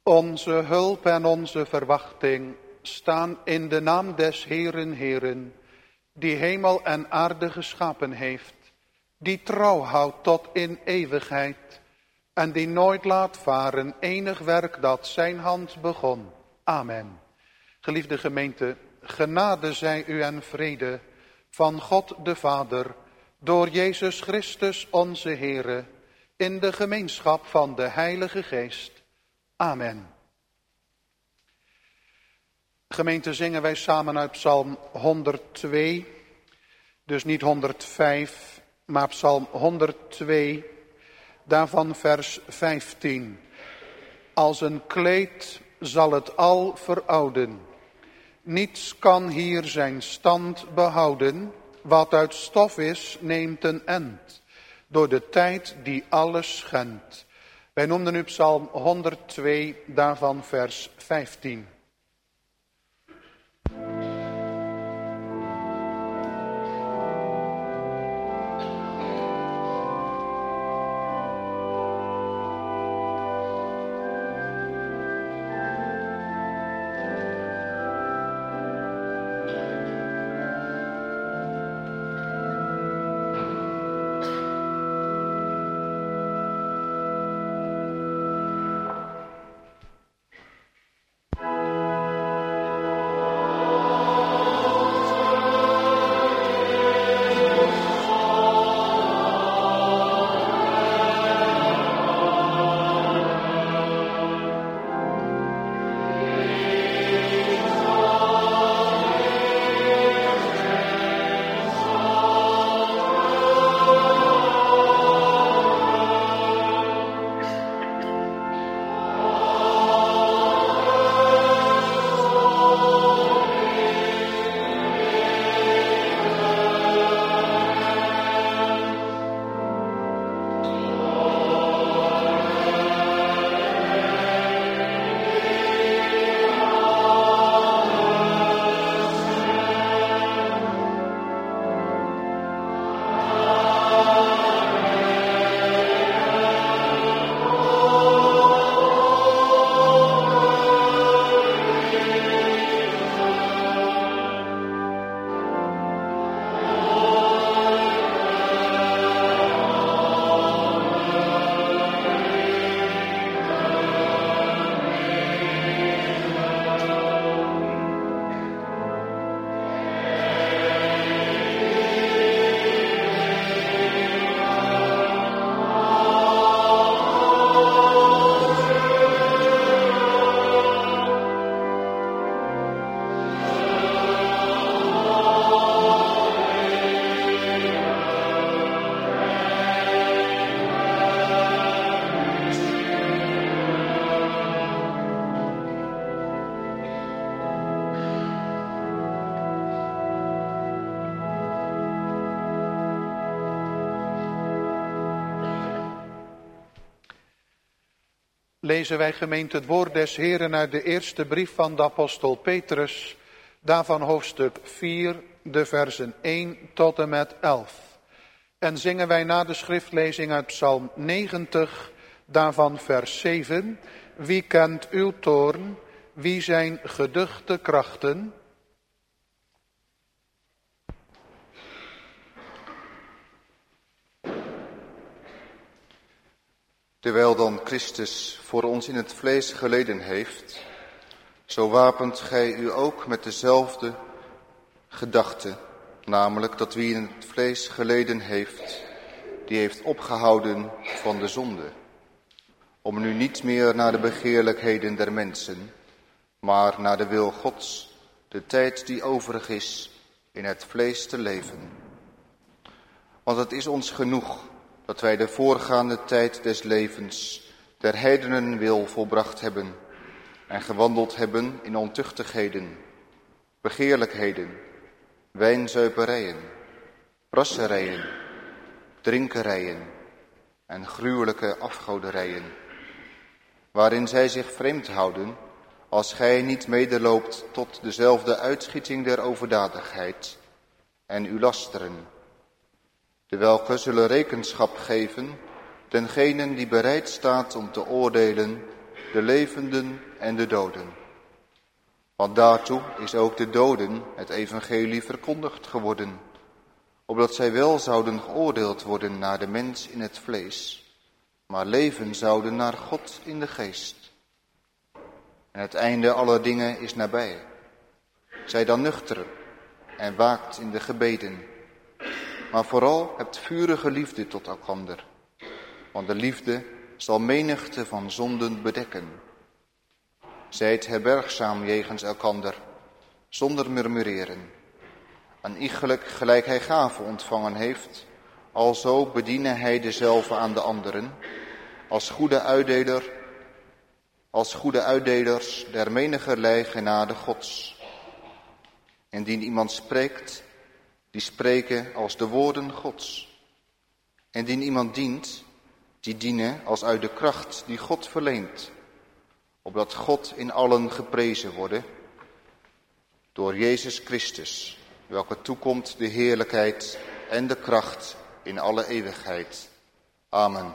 Onze hulp en onze verwachting staan in de naam des Heeren, Heeren, die hemel en aarde geschapen heeft, die trouw houdt tot in eeuwigheid en die nooit laat varen enig werk dat zijn hand begon. Amen. Geliefde gemeente, genade zij u en vrede van God de Vader, door Jezus Christus onze Heere, in de gemeenschap van de Heilige Geest. Amen. Gemeente, zingen wij samen uit Psalm 102, dus niet 105, maar Psalm 102, daarvan vers 15. Als een kleed zal het al verouden. Niets kan hier zijn stand behouden. Wat uit stof is, neemt een end. Door de tijd die alles schendt. Wij noemden nu Psalm 102, daarvan vers 15. Lezen wij gemeente het woord des Heeren uit de eerste brief van de apostel Petrus, daarvan hoofdstuk 4, de versen 1 tot en met 11. En zingen wij na de schriftlezing uit Psalm 90, daarvan vers 7. Wie kent uw toorn, wie zijn geduchte krachten? Terwijl dan Christus voor ons in het vlees geleden heeft, zo wapent gij u ook met dezelfde gedachte, namelijk dat wie in het vlees geleden heeft, die heeft opgehouden van de zonde, om nu niet meer naar de begeerlijkheden der mensen, maar naar de wil Gods, de tijd die overig is, in het vlees te leven. Want het is ons genoeg dat wij de voorgaande tijd des levens der heidenen wil volbracht hebben en gewandeld hebben in ontuchtigheden, begeerlijkheden, wijnzuiperijen, brasserijen, drinkerijen en gruwelijke afgoderijen, waarin zij zich vreemd houden, als gij niet medeloopt tot dezelfde uitschieting der overdadigheid en u lasteren, de welke zullen rekenschap geven dengenen die bereid staat om te oordelen de levenden en de doden. Want daartoe is ook de doden het evangelie verkondigd geworden, opdat zij wel zouden geoordeeld worden naar de mens in het vlees, maar leven zouden naar God in de geest. En het einde aller dingen is nabij. Zij dan nuchter en waakt in de gebeden, maar vooral hebt vurige liefde tot elkander, want de liefde zal menigte van zonden bedekken. Zijt herbergzaam jegens elkander, zonder murmureren. En iegelijk gelijk hij gave ontvangen heeft, alzo bediene hij dezelve aan de anderen, als goede uitdelers der menigerlei genade Gods. Indien iemand spreekt, die spreken als de woorden Gods. Indien iemand dient, die dienen als uit de kracht die God verleent, opdat God in allen geprezen worden, door Jezus Christus, welke toekomt de heerlijkheid en de kracht in alle eeuwigheid. Amen.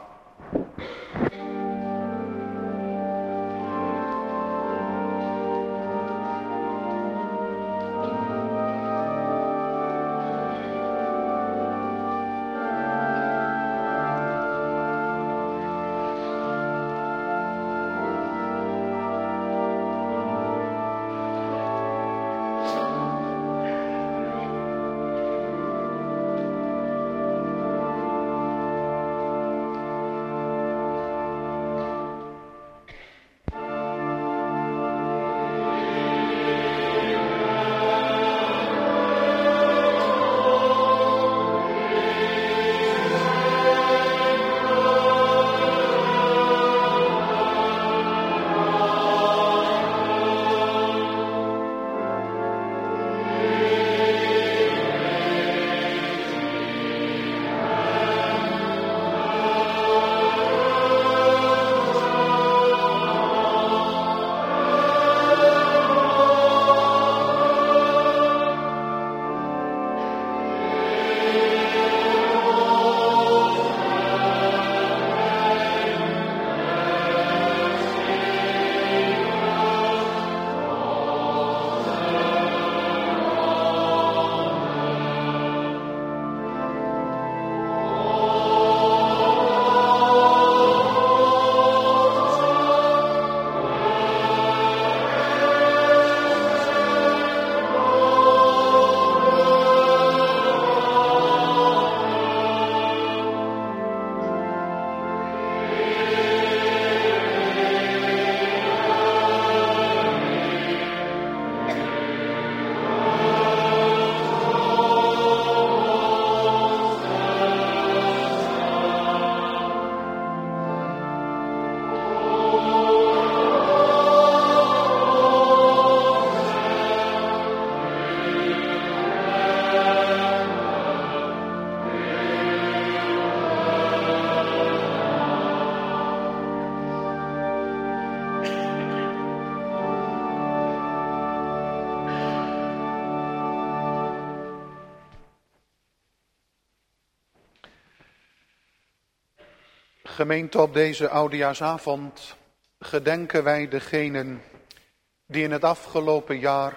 Gemeente, op deze oudejaarsavond gedenken wij degenen die in het afgelopen jaar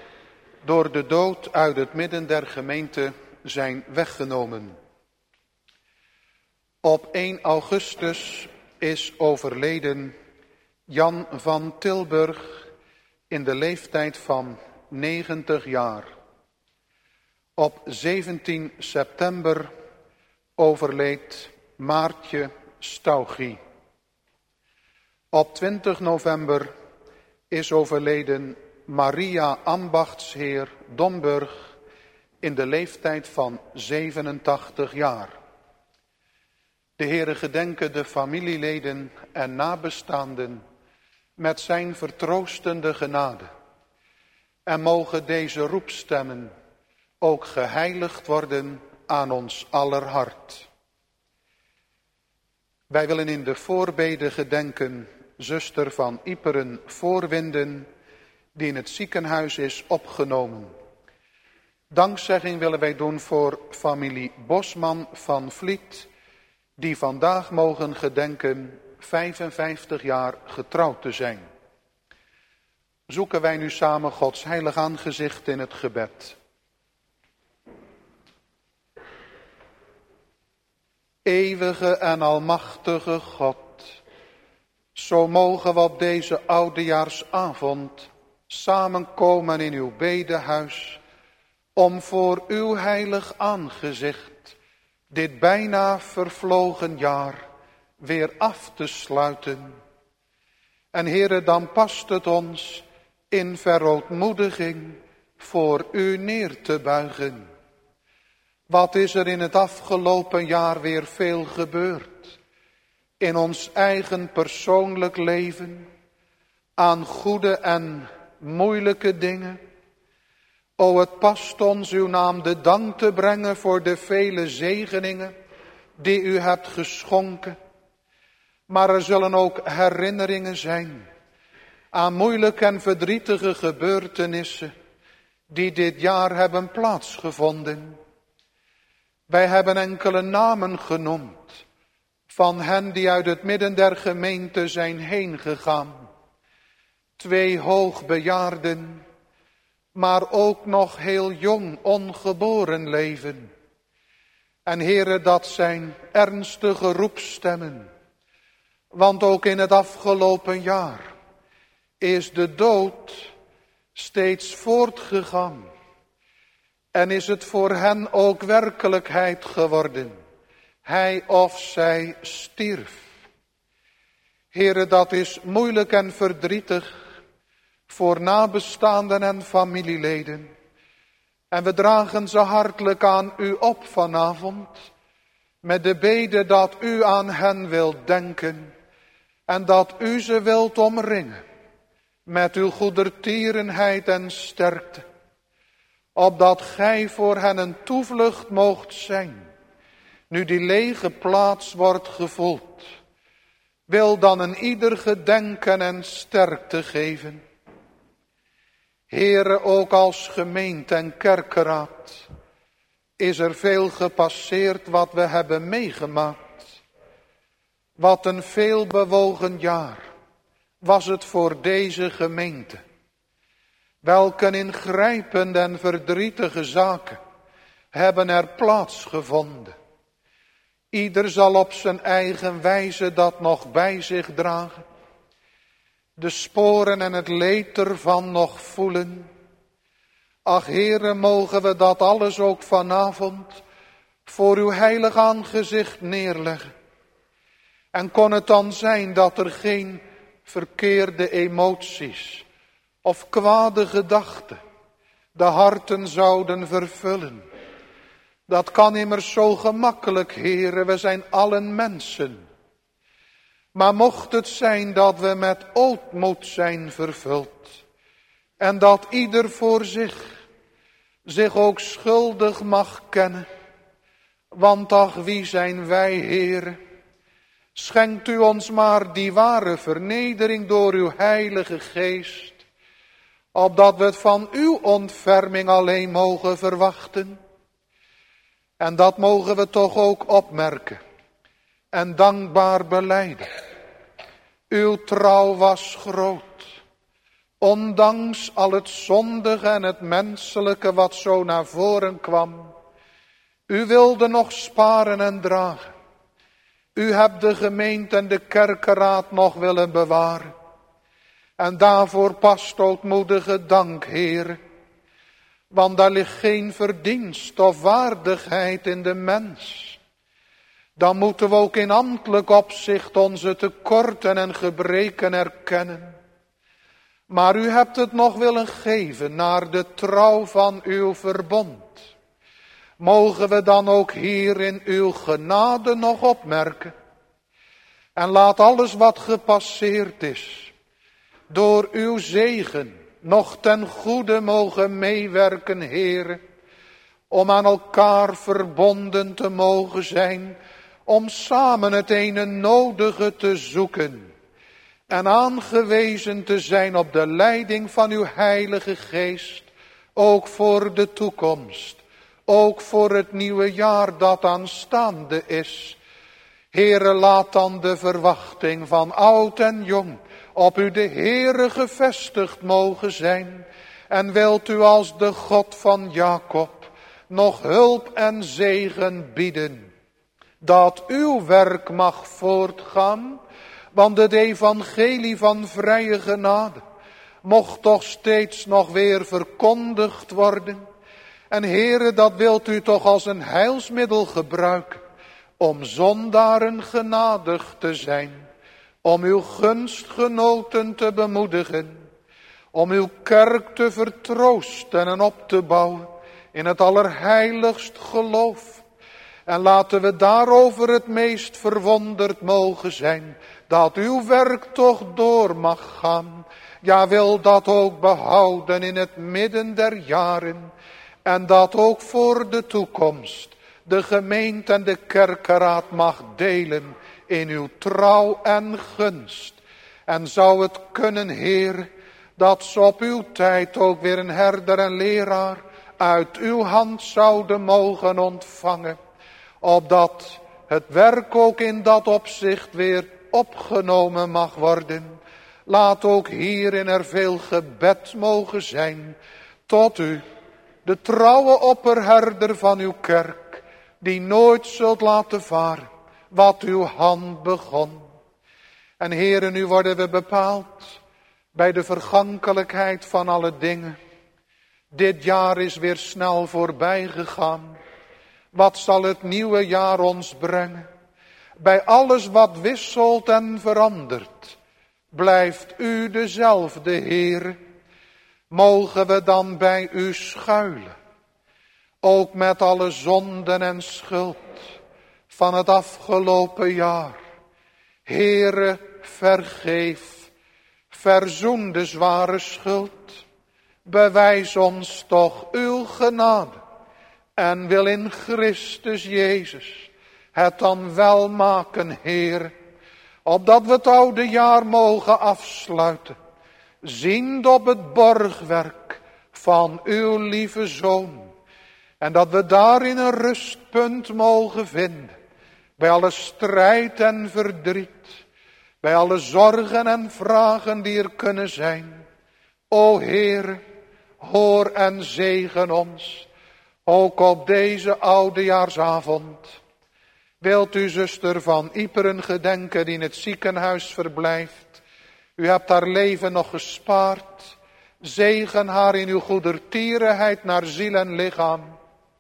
door de dood uit het midden der gemeente zijn weggenomen. Op 1 augustus is overleden Jan van Tilburg in de leeftijd van 90 jaar. Op 17 september overleed Maartje Staugie. Op 20 november is overleden Maria Ambachtsheer Domburg in de leeftijd van 87 jaar. De Heere gedenke de familieleden en nabestaanden met zijn vertroostende genade. En mogen deze roepstemmen ook geheiligd worden aan ons aller hart. Wij willen in de voorbede gedenken zuster van Iperen Voorwinden, die in het ziekenhuis is opgenomen. Dankzegging willen wij doen voor familie Bosman van Vliet, die vandaag mogen gedenken 55 jaar getrouwd te zijn. Zoeken wij nu samen Gods heilig aangezicht in het gebed. Eeuwige en almachtige God, zo mogen we op deze oudejaarsavond samenkomen in uw bedehuis, om voor uw heilig aangezicht dit bijna vervlogen jaar weer af te sluiten. En Heere, dan past het ons in verootmoediging voor u neer te buigen. Wat is er in het afgelopen jaar weer veel gebeurd? In ons eigen persoonlijk leven, aan goede en moeilijke dingen. O, het past ons uw naam de dank te brengen voor de vele zegeningen die u hebt geschonken. Maar er zullen ook herinneringen zijn aan moeilijke en verdrietige gebeurtenissen die dit jaar hebben plaatsgevonden. Wij hebben enkele namen genoemd van hen die uit het midden der gemeente zijn heen gegaan. 2 hoogbejaarden, maar ook nog heel jong ongeboren leven. En Heere, dat zijn ernstige roepstemmen. Want ook in het afgelopen jaar is de dood steeds voortgegaan. En is het voor hen ook werkelijkheid geworden. Hij of zij stierf. Heere, dat is moeilijk en verdrietig voor nabestaanden en familieleden. En we dragen ze hartelijk aan u op vanavond, met de bede dat u aan hen wilt denken en dat u ze wilt omringen met uw goedertierenheid en sterkte, opdat gij voor hen een toevlucht moogt zijn, nu die lege plaats wordt gevuld. Wil dan een ieder gedenken en sterkte geven. Heere, ook als gemeente en kerkeraad is er veel gepasseerd wat we hebben meegemaakt. Wat een veelbewogen jaar was het voor deze gemeente. Welke ingrijpende en verdrietige zaken hebben er plaatsgevonden. Ieder zal op zijn eigen wijze dat nog bij zich dragen. De sporen en het leed ervan nog voelen. Ach Heere, mogen we dat alles ook vanavond voor uw heilig aangezicht neerleggen. En kon het dan zijn dat er geen verkeerde emoties of kwade gedachten de harten zouden vervullen. Dat kan immers zo gemakkelijk, Heere, we zijn allen mensen. Maar mocht het zijn dat we met ootmoed zijn vervuld en dat ieder voor zich ook schuldig mag kennen. Want ach, wie zijn wij, Heere? Schenkt u ons maar die ware vernedering door uw heilige geest, opdat we het van uw ontferming alleen mogen verwachten. En dat mogen we toch ook opmerken en dankbaar belijden. Uw trouw was groot, ondanks al het zondige en het menselijke wat zo naar voren kwam. U wilde nog sparen en dragen. U hebt de gemeente en de kerkenraad nog willen bewaren. En daarvoor past ootmoedige dank, Heere. Want daar ligt geen verdienst of waardigheid in de mens. Dan moeten we ook in ambtelijk opzicht onze tekorten en gebreken erkennen. Maar u hebt het nog willen geven naar de trouw van uw verbond. Mogen we dan ook hier in uw genade nog opmerken. En laat alles wat gepasseerd is, door uw zegen nog ten goede mogen meewerken, Heere. Om aan elkaar verbonden te mogen zijn, om samen het ene nodige te zoeken. En aangewezen te zijn op de leiding van uw heilige geest, ook voor de toekomst. Ook voor het nieuwe jaar dat aanstaande is. Heere, laat dan de verwachting van oud en jong op u de Heere gevestigd mogen zijn. En wilt u als de God van Jacob nog hulp en zegen bieden, dat uw werk mag voortgaan, want het evangelie van vrije genade mocht toch steeds nog weer verkondigd worden. En Heere, dat wilt u toch als een heilsmiddel gebruiken, om zondaren genadig te zijn, om uw gunstgenoten te bemoedigen, om uw kerk te vertroosten en op te bouwen in het allerheiligst geloof. En laten we daarover het meest verwonderd mogen zijn, dat uw werk toch door mag gaan. Ja, wil dat ook behouden in het midden der jaren. En dat ook voor de toekomst de gemeente en de kerkeraad mag delen in uw trouw en gunst. En zou het kunnen, Heer, dat ze op uw tijd ook weer een herder en leraar uit uw hand zouden mogen ontvangen, opdat het werk ook in dat opzicht weer opgenomen mag worden. Laat ook hierin er veel gebed mogen zijn tot u, de trouwe opperherder van uw kerk, die nooit zult laten varen wat uw hand begon. En Heere, nu worden we bepaald bij de vergankelijkheid van alle dingen. Dit jaar is weer snel voorbij gegaan. Wat zal het nieuwe jaar ons brengen? Bij alles wat wisselt en verandert, blijft u dezelfde, Heere. Mogen we dan bij u schuilen, ook met alle zonden en schuld van het afgelopen jaar. Heere, vergeef, verzoen de zware schuld. Bewijs ons toch uw genade en wil in Christus Jezus het dan wel maken, Heer, opdat we het oude jaar mogen afsluiten, ziend op het borgwerk van uw lieve Zoon. En dat we daarin een rustpunt mogen vinden, bij alle strijd en verdriet, bij alle zorgen en vragen die er kunnen zijn. O Heer, hoor en zegen ons, ook op deze oudejaarsavond. Wilt u zuster van Iperen gedenken die in het ziekenhuis verblijft. U hebt haar leven nog gespaard. Zegen haar in uw goedertierenheid naar ziel en lichaam.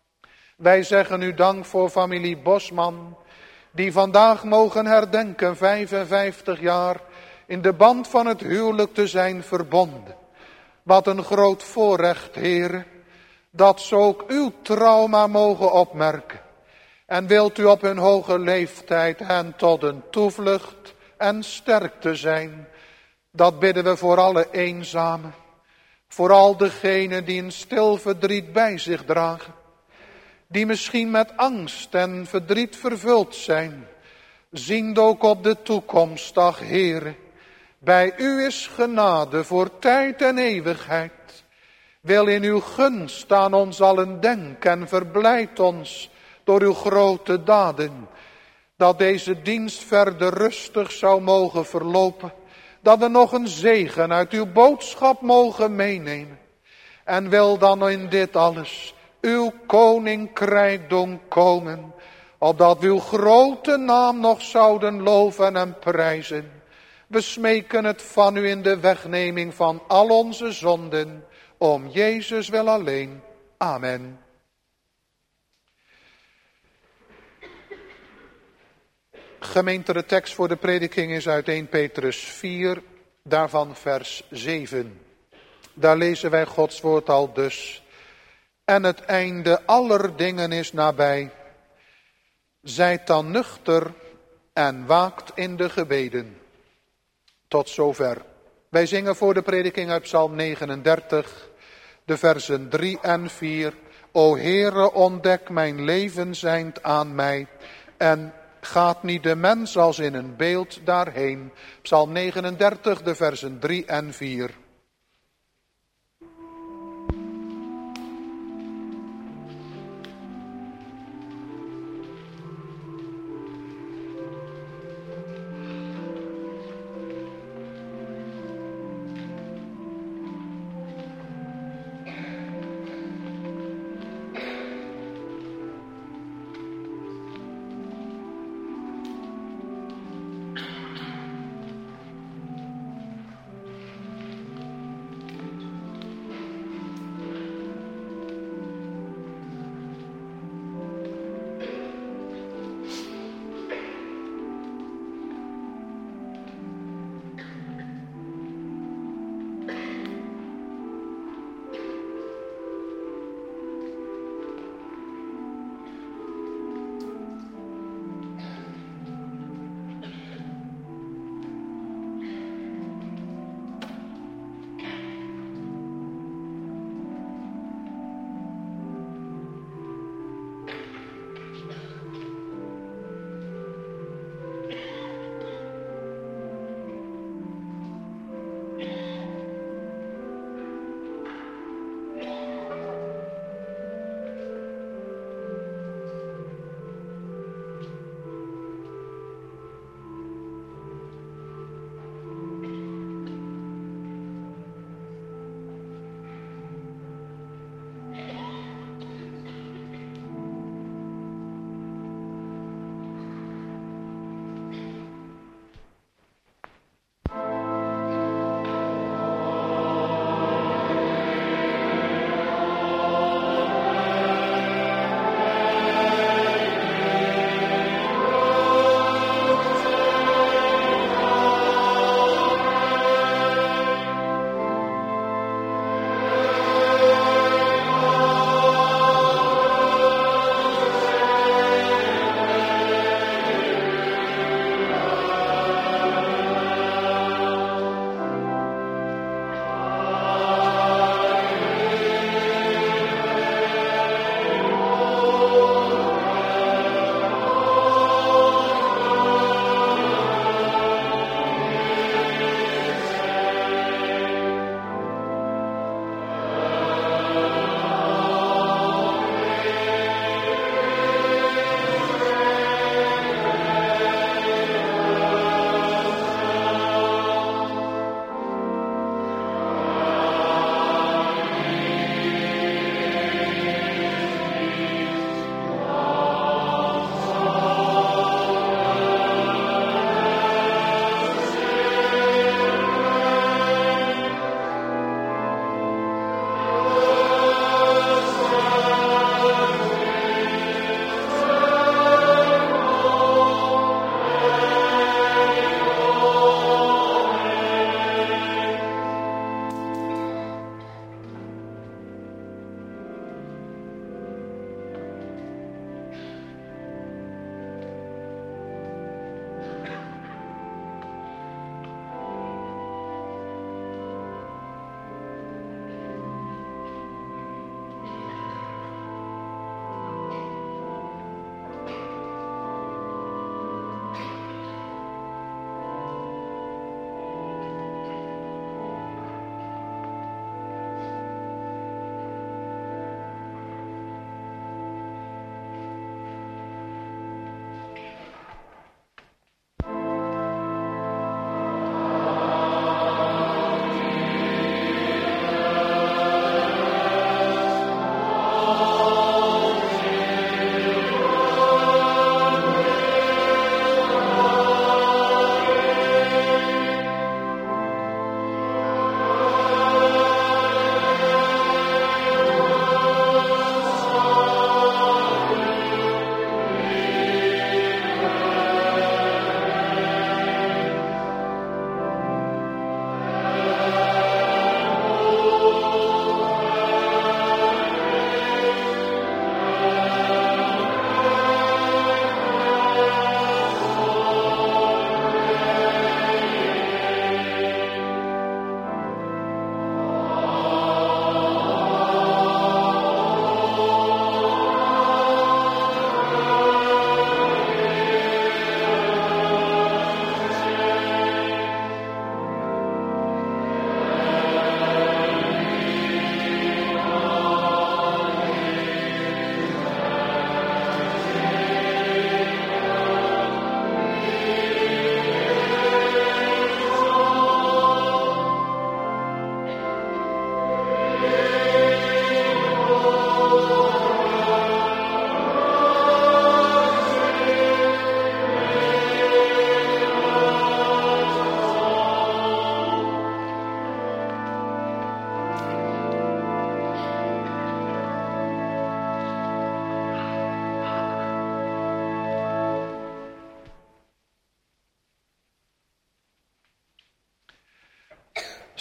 Wij zeggen u dank voor familie Bosman, die vandaag mogen herdenken 55 jaar in de band van het huwelijk te zijn verbonden. Wat een groot voorrecht, Heer, dat ze ook uw trauma mogen opmerken. En wilt u op hun hoge leeftijd hen tot een toevlucht en sterkte zijn. Dat bidden we voor alle eenzamen, voor al degenen die een stil verdriet bij zich dragen, die misschien met angst en verdriet vervuld zijn, ziend ook op de toekomst, ach Heere. Bij u is genade voor tijd en eeuwigheid. Wil in uw gunst aan ons allen denken en verblijd ons door uw grote daden. Dat deze dienst verder rustig zou mogen verlopen. Dat we nog een zegen uit uw boodschap mogen meenemen. En wil dan in dit alles uw koninkrijk doen komen. Opdat we uw grote naam nog zouden loven en prijzen. We smeken het van u in de wegneming van al onze zonden. Om Jezus wel alleen. Amen. Gemeente, de tekst voor de prediking is uit 1 Petrus 4, daarvan vers 7. Daar lezen wij Gods woord al dus. En het einde aller dingen is nabij. Zijt dan nuchter en waakt in de gebeden. Tot zover. Wij zingen voor de prediking uit Psalm 39, de versen 3 en 4. O Heere, ontdek mijn leven zijnd aan mij en gaat niet de mens als in een beeld daarheen. Psalm 39, de versen 3 en 4.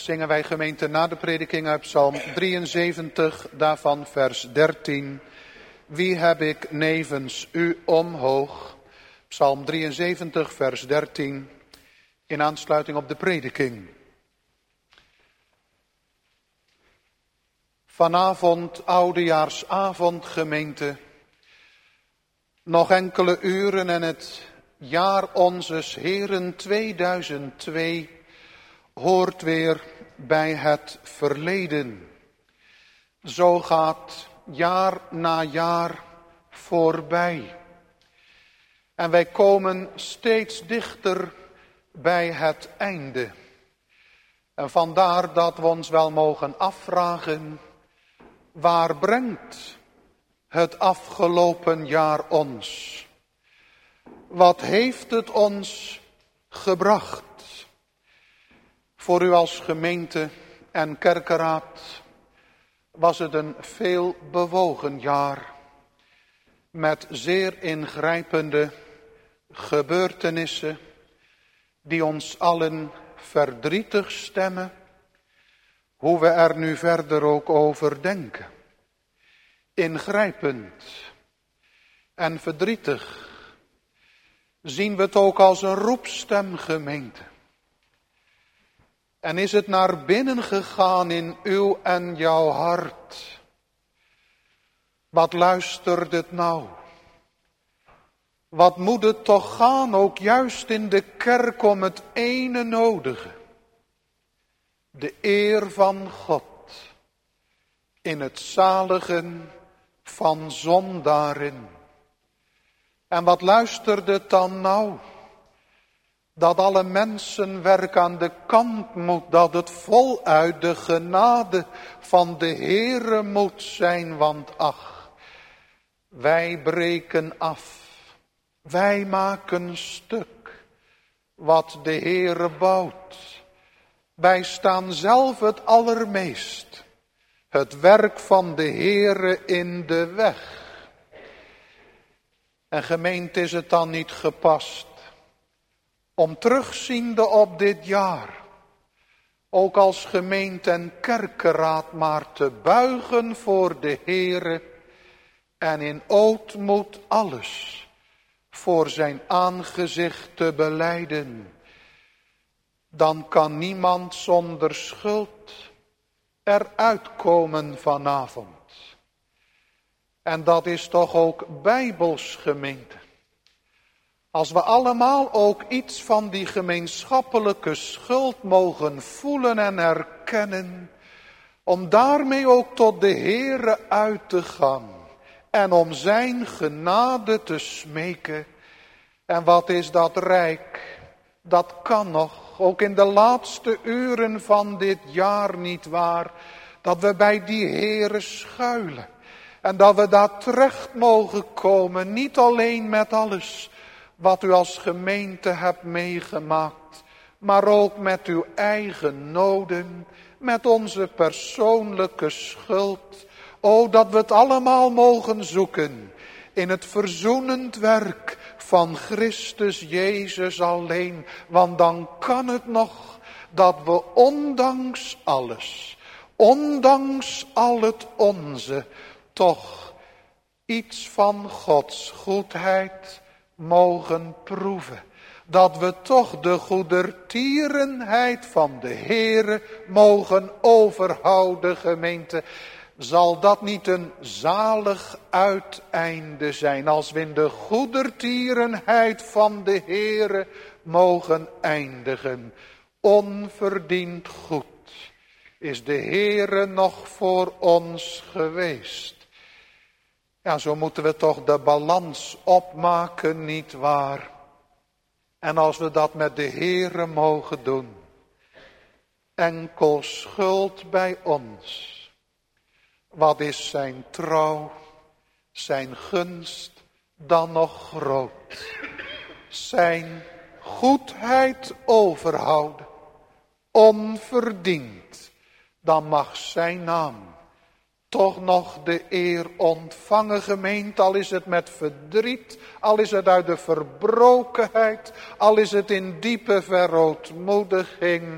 zingen wij gemeente na de prediking uit Psalm 73, daarvan vers 13. Wie heb ik nevens u omhoog? Psalm 73, vers 13, in aansluiting op de prediking. Vanavond, oudejaarsavond, gemeente. Nog enkele uren en het jaar onzes Heren 2002 hoort weer bij het verleden. Zo gaat jaar na jaar voorbij. En wij komen steeds dichter bij het einde. En vandaar dat we ons wel mogen afvragen, waar brengt het afgelopen jaar ons? Wat heeft het ons gebracht? Voor u als gemeente en kerkenraad was het een veel bewogen jaar. Met zeer ingrijpende gebeurtenissen die ons allen verdrietig stemmen. Hoe we er nu verder ook over denken. Ingrijpend en verdrietig zien we het ook als een roepstem, gemeente. En is het naar binnen gegaan in uw en jouw hart? Wat luistert het nou? Wat moet het toch gaan, ook juist in de kerk, om het ene nodige? De eer van God in het zaligen van zondaren. En wat luistert het dan nou? Dat alle mensenwerk aan de kant moet, dat het voluit de genade van de Heere moet zijn, want ach, wij breken af, wij maken stuk wat de Heere bouwt. Wij staan zelf het allermeest het werk van de Heere in de weg. En gemeente, is het dan niet gepast om terugziende op dit jaar, ook als gemeente en kerkenraad, maar te buigen voor de Heere en in ootmoed alles voor zijn aangezicht te belijden. Dan kan niemand zonder schuld eruit komen vanavond. En dat is toch ook bijbels, gemeente. Als we allemaal ook iets van die gemeenschappelijke schuld mogen voelen en erkennen, om daarmee ook tot de Heere uit te gaan en om zijn genade te smeken. En wat is dat rijk? Dat kan nog, ook in de laatste uren van dit jaar, niet waar, dat we bij die Heere schuilen. En dat we daar terecht mogen komen, niet alleen met alles wat u als gemeente hebt meegemaakt, maar ook met uw eigen noden, met onze persoonlijke schuld. O, dat we het allemaal mogen zoeken in het verzoenend werk van Christus Jezus alleen. Want dan kan het nog dat we ondanks alles, ondanks al het onze, toch iets van Gods goedheid mogen proeven. Dat we toch de goedertierenheid van de Heere mogen overhouden, gemeente. Zal dat niet een zalig uiteinde zijn, als we in de goedertierenheid van de Heere mogen eindigen. Onverdiend goed is de Heere nog voor ons geweest. Ja, zo moeten we toch de balans opmaken, niet waar? En als we dat met de Heere mogen doen, enkel schuld bij ons. Wat is zijn trouw, zijn gunst dan nog groot? Zijn goedheid overhouden, onverdiend, dan mag zijn naam toch nog de eer ontvangen, gemeente, al is het met verdriet, al is het uit de verbrokenheid, al is het in diepe verootmoediging,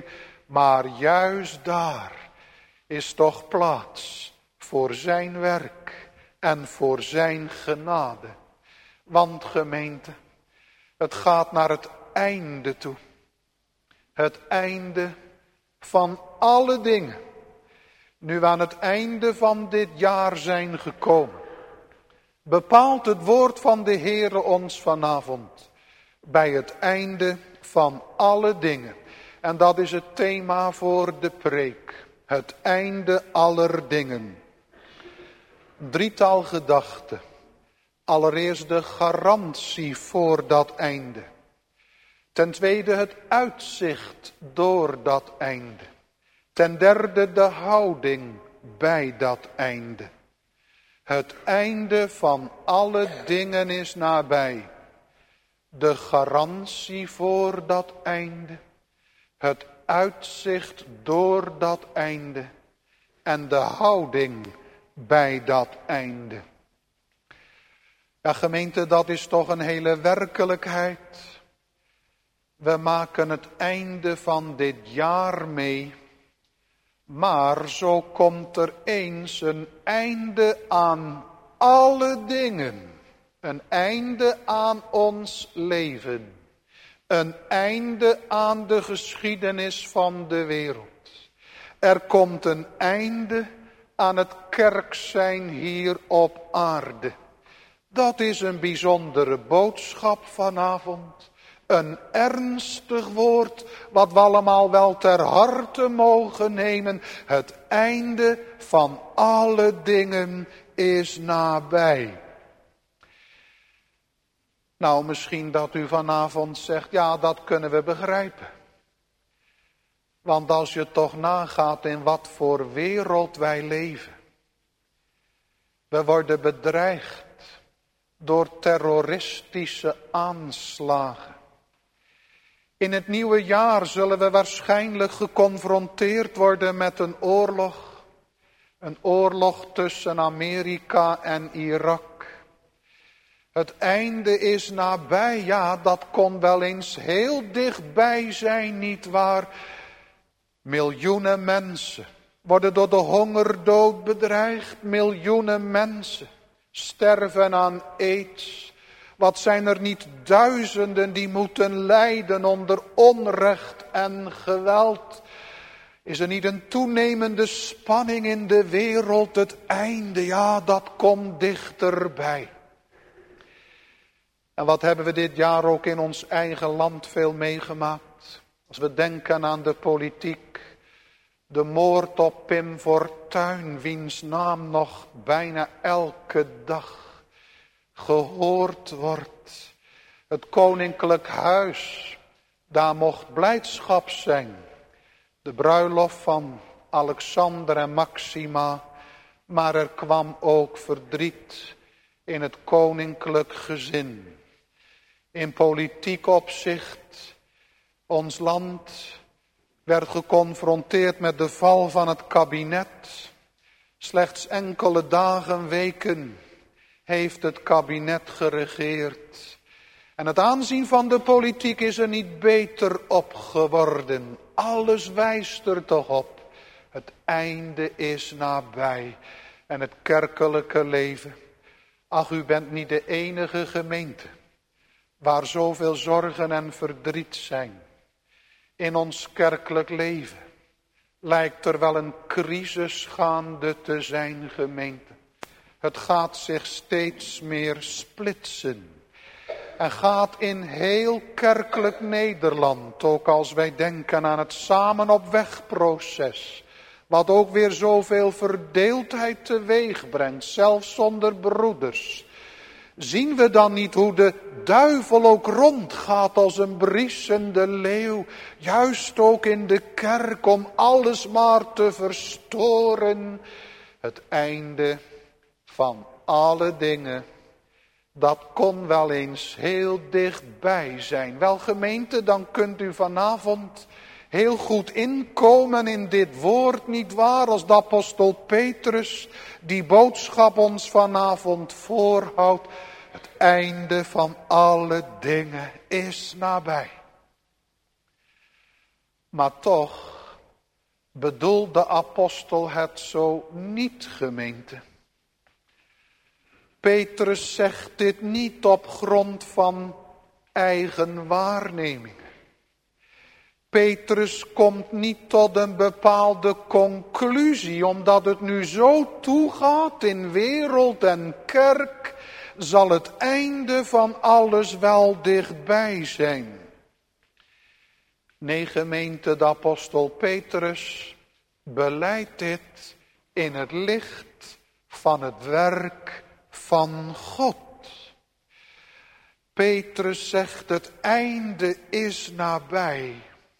Maar juist daar is toch plaats voor zijn werk en voor zijn genade. Want gemeente, het gaat naar het einde toe. Het einde van alle dingen. Nu we aan het einde van dit jaar zijn gekomen, bepaalt het woord van de Heere ons vanavond bij het einde van alle dingen. En dat is het thema voor de preek. Het einde aller dingen. Drietal gedachten. Allereerst de garantie voor dat einde. Ten tweede het uitzicht door dat einde. Ten derde de houding bij dat einde. Het einde van alle dingen is nabij. De garantie voor dat einde. Het uitzicht door dat einde. En de houding bij dat einde. Ja, gemeente, dat is toch een hele werkelijkheid. We maken het einde van dit jaar mee. Maar zo komt er eens een einde aan alle dingen. Een einde aan ons leven. Een einde aan de geschiedenis van de wereld. Er komt een einde aan het kerkzijn hier op aarde. Dat is een bijzondere boodschap vanavond. Een ernstig woord wat we allemaal wel ter harte mogen nemen. Het einde van alle dingen is nabij. Nou, misschien dat u vanavond zegt, ja, dat kunnen we begrijpen. Want als je toch nagaat in wat voor wereld wij leven. We worden bedreigd door terroristische aanslagen. In het nieuwe jaar zullen we waarschijnlijk geconfronteerd worden met een oorlog. Een oorlog tussen Amerika en Irak. Het einde is nabij, ja, dat kon wel eens heel dichtbij zijn, nietwaar? Miljoenen mensen worden door de hongerdood bedreigd. Miljoenen mensen sterven aan aids. Wat zijn er niet duizenden die moeten lijden onder onrecht en geweld. Is er niet een toenemende spanning in de wereld? Het einde, ja, dat komt dichterbij. En wat hebben we dit jaar ook in ons eigen land veel meegemaakt. Als we denken aan de politiek. De moord op Pim Fortuyn, wiens naam nog bijna elke dag gehoord wordt. Het koninklijk huis, daar mocht blijdschap zijn. De bruiloft van Alexander en Maxima. Maar er kwam ook verdriet in het koninklijk gezin. In politiek opzicht, ons land werd geconfronteerd met de val van het kabinet. Slechts enkele dagen, weken heeft het kabinet geregeerd. En het aanzien van de politiek is er niet beter op geworden. Alles wijst er toch op. Het einde is nabij. En het kerkelijke leven. Ach, u bent niet de enige gemeente waar zoveel zorgen en verdriet zijn. In ons kerkelijk leven lijkt er wel een crisis gaande te zijn, gemeente. Het gaat zich steeds meer splitsen. En gaat in heel kerkelijk Nederland, ook als wij denken aan het samen op weg proces, wat ook weer zoveel verdeeldheid teweeg brengt, zelfs onder broeders. Zien we dan niet hoe de duivel ook rondgaat als een briesende leeuw, juist ook in de kerk om alles maar te verstoren. Het einde van alle dingen, dat kon wel eens heel dichtbij zijn. Wel gemeente, dan kunt u vanavond heel goed inkomen in dit woord, nietwaar, als de apostel Petrus die boodschap ons vanavond voorhoudt. Het einde van alle dingen is nabij. Maar toch bedoelt de apostel het zo niet, gemeente. Petrus zegt dit niet op grond van eigen waarnemingen. Petrus komt niet tot een bepaalde conclusie, omdat het nu zo toegaat in wereld en kerk, zal het einde van alles wel dichtbij zijn. Nee, gemeente, de apostel Petrus beleidt dit in het licht van het werk van God. Petrus zegt het einde is nabij,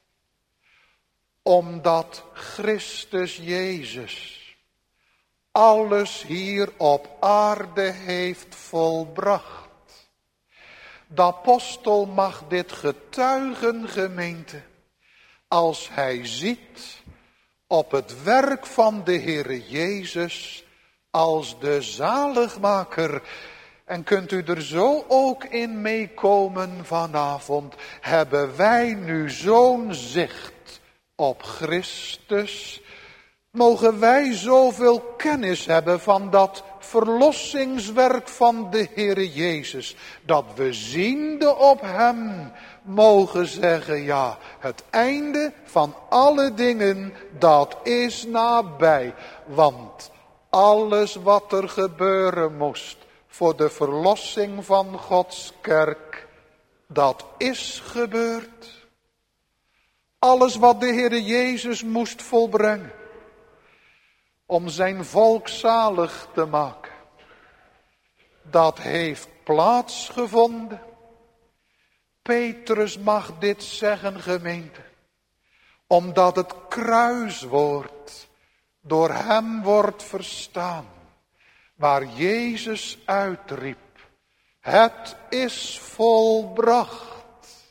omdat Christus Jezus alles hier op aarde heeft volbracht. De apostel mag dit getuigen, gemeente, als hij ziet op het werk van de Heere Jezus als de zaligmaker. En kunt u er zo ook in meekomen vanavond? Hebben wij nu zo'n zicht op Christus? Mogen wij zoveel kennis hebben van dat verlossingswerk van de Heere Jezus, dat we ziende op hem mogen zeggen, ja, het einde van alle dingen, dat is nabij. Want alles wat er gebeuren moest voor de verlossing van Gods kerk, dat is gebeurd. Alles wat de Heere Jezus moest volbrengen om zijn volk zalig te maken, dat heeft plaatsgevonden. Petrus mag dit zeggen, gemeente, omdat het kruiswoord door hem wordt verstaan, waar Jezus uitriep, het is volbracht.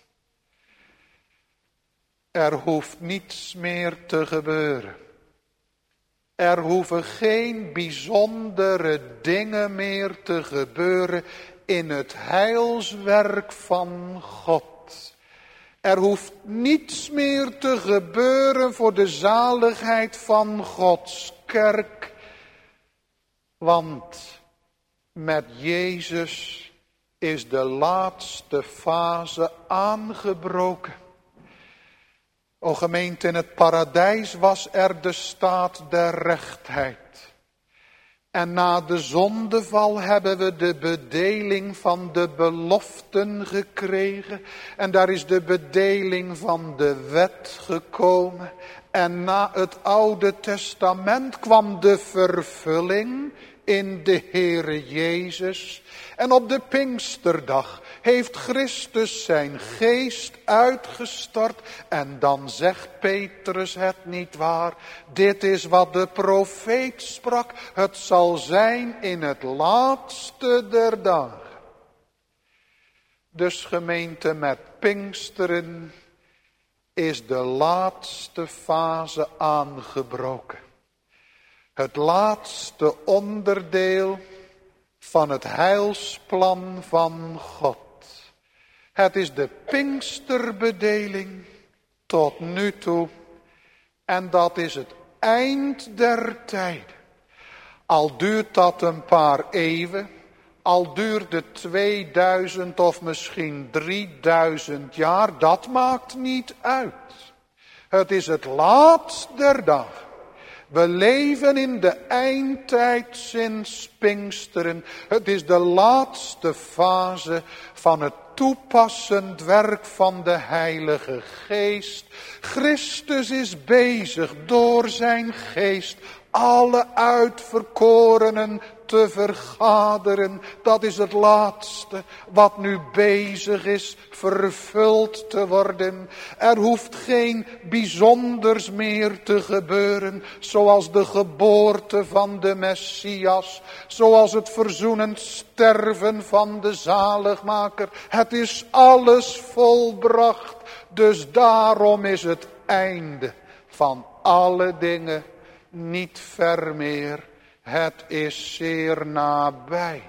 Er hoeft niets meer te gebeuren. Er hoeven geen bijzondere dingen meer te gebeuren in het heilswerk van God. Er hoeft niets meer te gebeuren voor de zaligheid van Gods kerk. Want met Jezus is de laatste fase aangebroken. O gemeente, in het paradijs was er de staat der rechtheid. En na de zondeval hebben we de bedeling van de beloften gekregen. En daar is de bedeling van de wet gekomen. En na het Oude Testament kwam de vervulling in de Heere Jezus. En op de Pinksterdag heeft Christus zijn geest uitgestort. En dan zegt Petrus het niet waar. Dit is wat de profeet sprak. Het zal zijn in het laatste der dagen. Dus gemeente, met Pinksteren is de laatste fase aangebroken. Het laatste onderdeel van het heilsplan van God. Het is de Pinksterbedeling tot nu toe. En dat is het eind der tijden. Al duurt dat een paar eeuwen. Al duurt het 2000 of misschien 3000 jaar. Dat maakt niet uit. Het is het laatst der dagen. We leven in de eindtijd sinds Pinksteren. Het is de laatste fase van het toepassend werk van de Heilige Geest. Christus is bezig door zijn geest alle uitverkorenen te vergaderen. Dat is het laatste wat nu bezig is vervuld te worden. Er hoeft geen bijzonders meer te gebeuren, zoals de geboorte van de Messias, zoals het verzoenend sterven van de zaligmaker. Het is alles volbracht, dus daarom is het einde van alle dingen niet ver meer. Het is zeer nabij.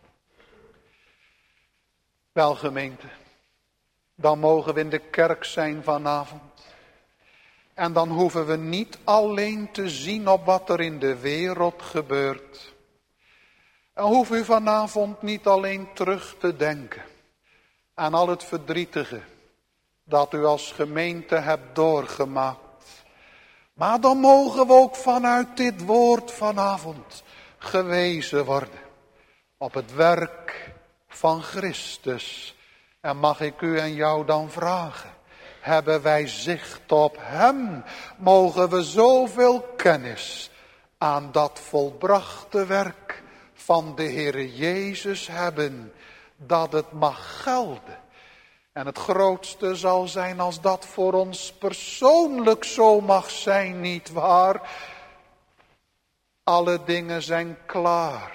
Wel gemeente, dan mogen we in de kerk zijn vanavond. En dan hoeven we niet alleen te zien op wat er in de wereld gebeurt. En hoeft u vanavond niet alleen terug te denken aan al het verdrietige dat u als gemeente hebt doorgemaakt. Maar dan mogen we ook vanuit dit woord vanavond gewezen worden op het werk van Christus. En mag ik u en jou dan vragen, hebben wij zicht op hem? Mogen we zoveel kennis aan dat volbrachte werk van de Heere Jezus hebben, dat het mag gelden. En het grootste zal zijn als dat voor ons persoonlijk zo mag zijn, niet waar? Alle dingen zijn klaar.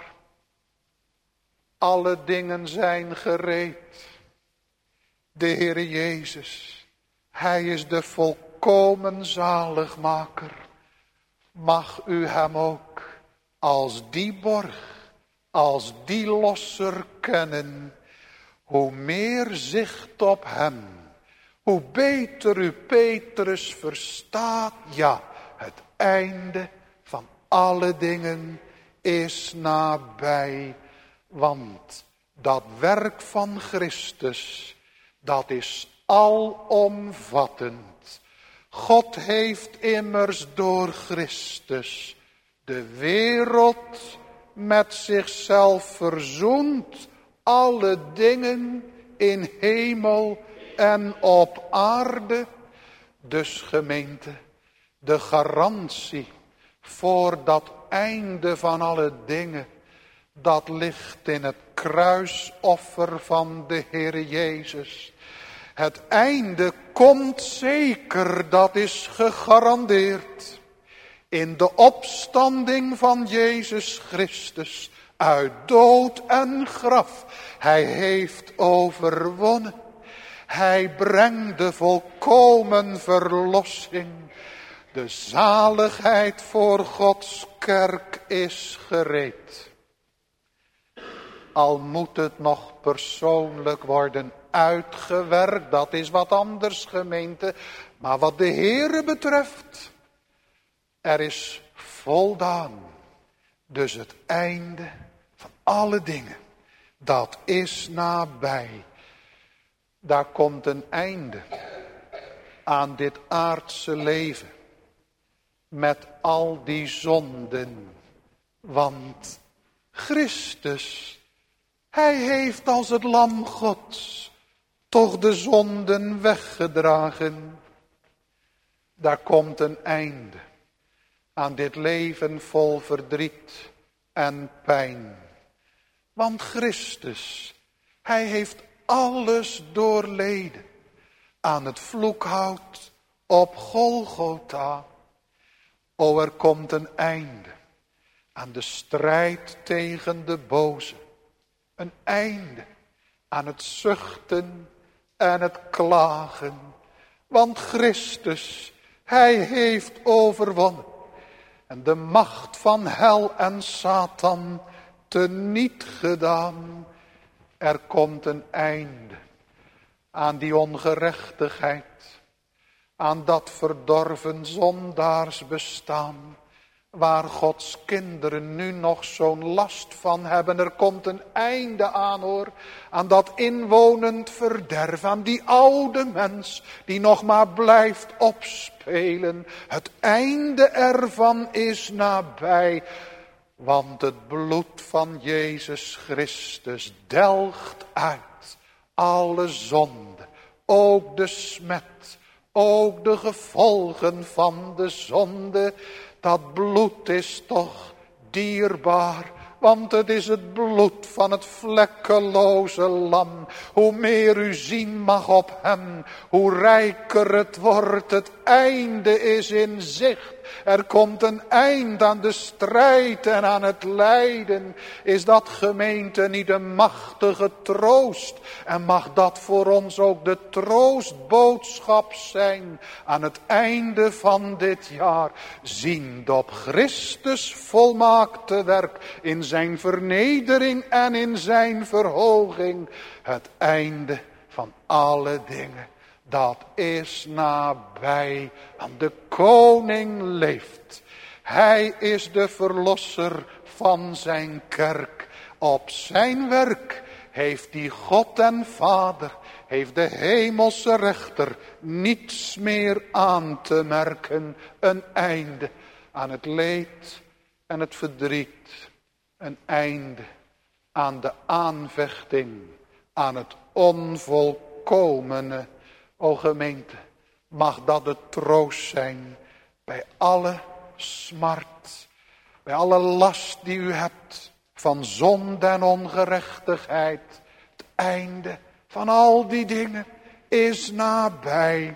Alle dingen zijn gereed. De Heere Jezus, hij is de volkomen zaligmaker. Mag u hem ook als die borg, als die losser kennen. Hoe meer zicht op hem, hoe beter u Petrus verstaat. Ja, het einde van alle dingen is nabij. Want dat werk van Christus, dat is alomvattend. God heeft immers door Christus de wereld met zichzelf verzoend. Alle dingen in hemel en op aarde. Dus gemeente, de garantie voor dat einde van alle dingen, dat ligt in het kruisoffer van de Heere Jezus. Het einde komt zeker, dat is gegarandeerd. In de opstanding van Jezus Christus uit dood en graf. Hij heeft overwonnen. Hij brengt de volkomen verlossing. De zaligheid voor Gods kerk is gereed. Al moet het nog persoonlijk worden uitgewerkt, dat is wat anders, gemeente. Maar wat de Heere betreft, er is voldaan. Dus het einde van alle dingen, dat is nabij. Daar komt een einde aan dit aardse leven. Met al die zonden. Want Christus, hij heeft als het lam Gods toch de zonden weggedragen. Daar komt een einde aan dit leven vol verdriet en pijn. Want Christus, hij heeft alles doorleden aan het vloekhout op Golgotha. O, er komt een einde aan de strijd tegen de boze. Een einde aan het zuchten en het klagen. Want Christus, hij heeft overwonnen. En de macht van hel en Satan teniet gedaan. Er komt een einde aan die ongerechtigheid. Aan dat verdorven zondaarsbestaan. Waar Gods kinderen nu nog zo'n last van hebben. Er komt een einde aan, hoor. Aan dat inwonend verderf. Aan die oude mens die nog maar blijft opspelen. Het einde ervan is nabij. Want het bloed van Jezus Christus delgt uit alle zonde. Ook de smet. Ook de gevolgen van de zonde. Dat bloed is toch dierbaar. Want het is het bloed van het vlekkeloze lam. Hoe meer u zien mag op hem, hoe rijker het wordt. Het einde is in zicht. Er komt een eind aan de strijd en aan het lijden. Is dat, gemeente, niet een machtige troost? En mag dat voor ons ook de troostboodschap zijn aan het einde van dit jaar. Ziend op Christus volmaakte werk in zijn vernedering en in zijn verhoging. Het einde van alle dingen. dat is nabij, want de koning leeft. Hij is de verlosser van zijn kerk. Op zijn werk heeft die God en Vader, heeft de hemelse rechter niets meer aan te merken. Een einde aan het leed en het verdriet. Een einde aan de aanvechting, aan het onvolkomene. O gemeente, mag dat de troost zijn bij alle smart, bij alle last die u hebt van zonde en ongerechtigheid. Het einde van al die dingen is nabij.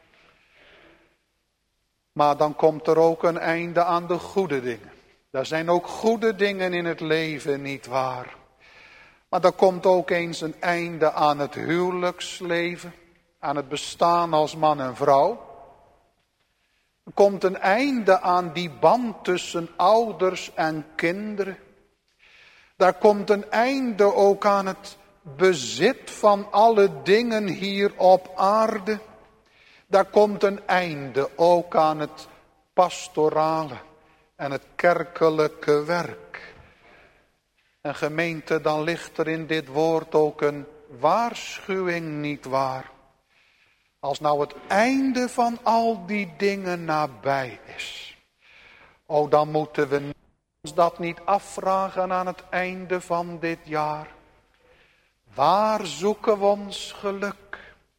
Maar dan komt er ook een einde aan de goede dingen. Er zijn ook goede dingen in het leven, nietwaar? Maar er komt ook eens een einde aan het huwelijksleven, aan het bestaan als man en vrouw. Er komt een einde aan die band tussen ouders en kinderen. Daar komt een einde ook aan het bezit van alle dingen hier op aarde. Daar komt een einde ook aan het pastorale en het kerkelijke werk. En gemeente, dan ligt er in dit woord ook een waarschuwing, nietwaar? Als nou het einde van al die dingen nabij is. O, dan moeten we ons dat niet afvragen aan het einde van dit jaar. Waar zoeken we ons geluk?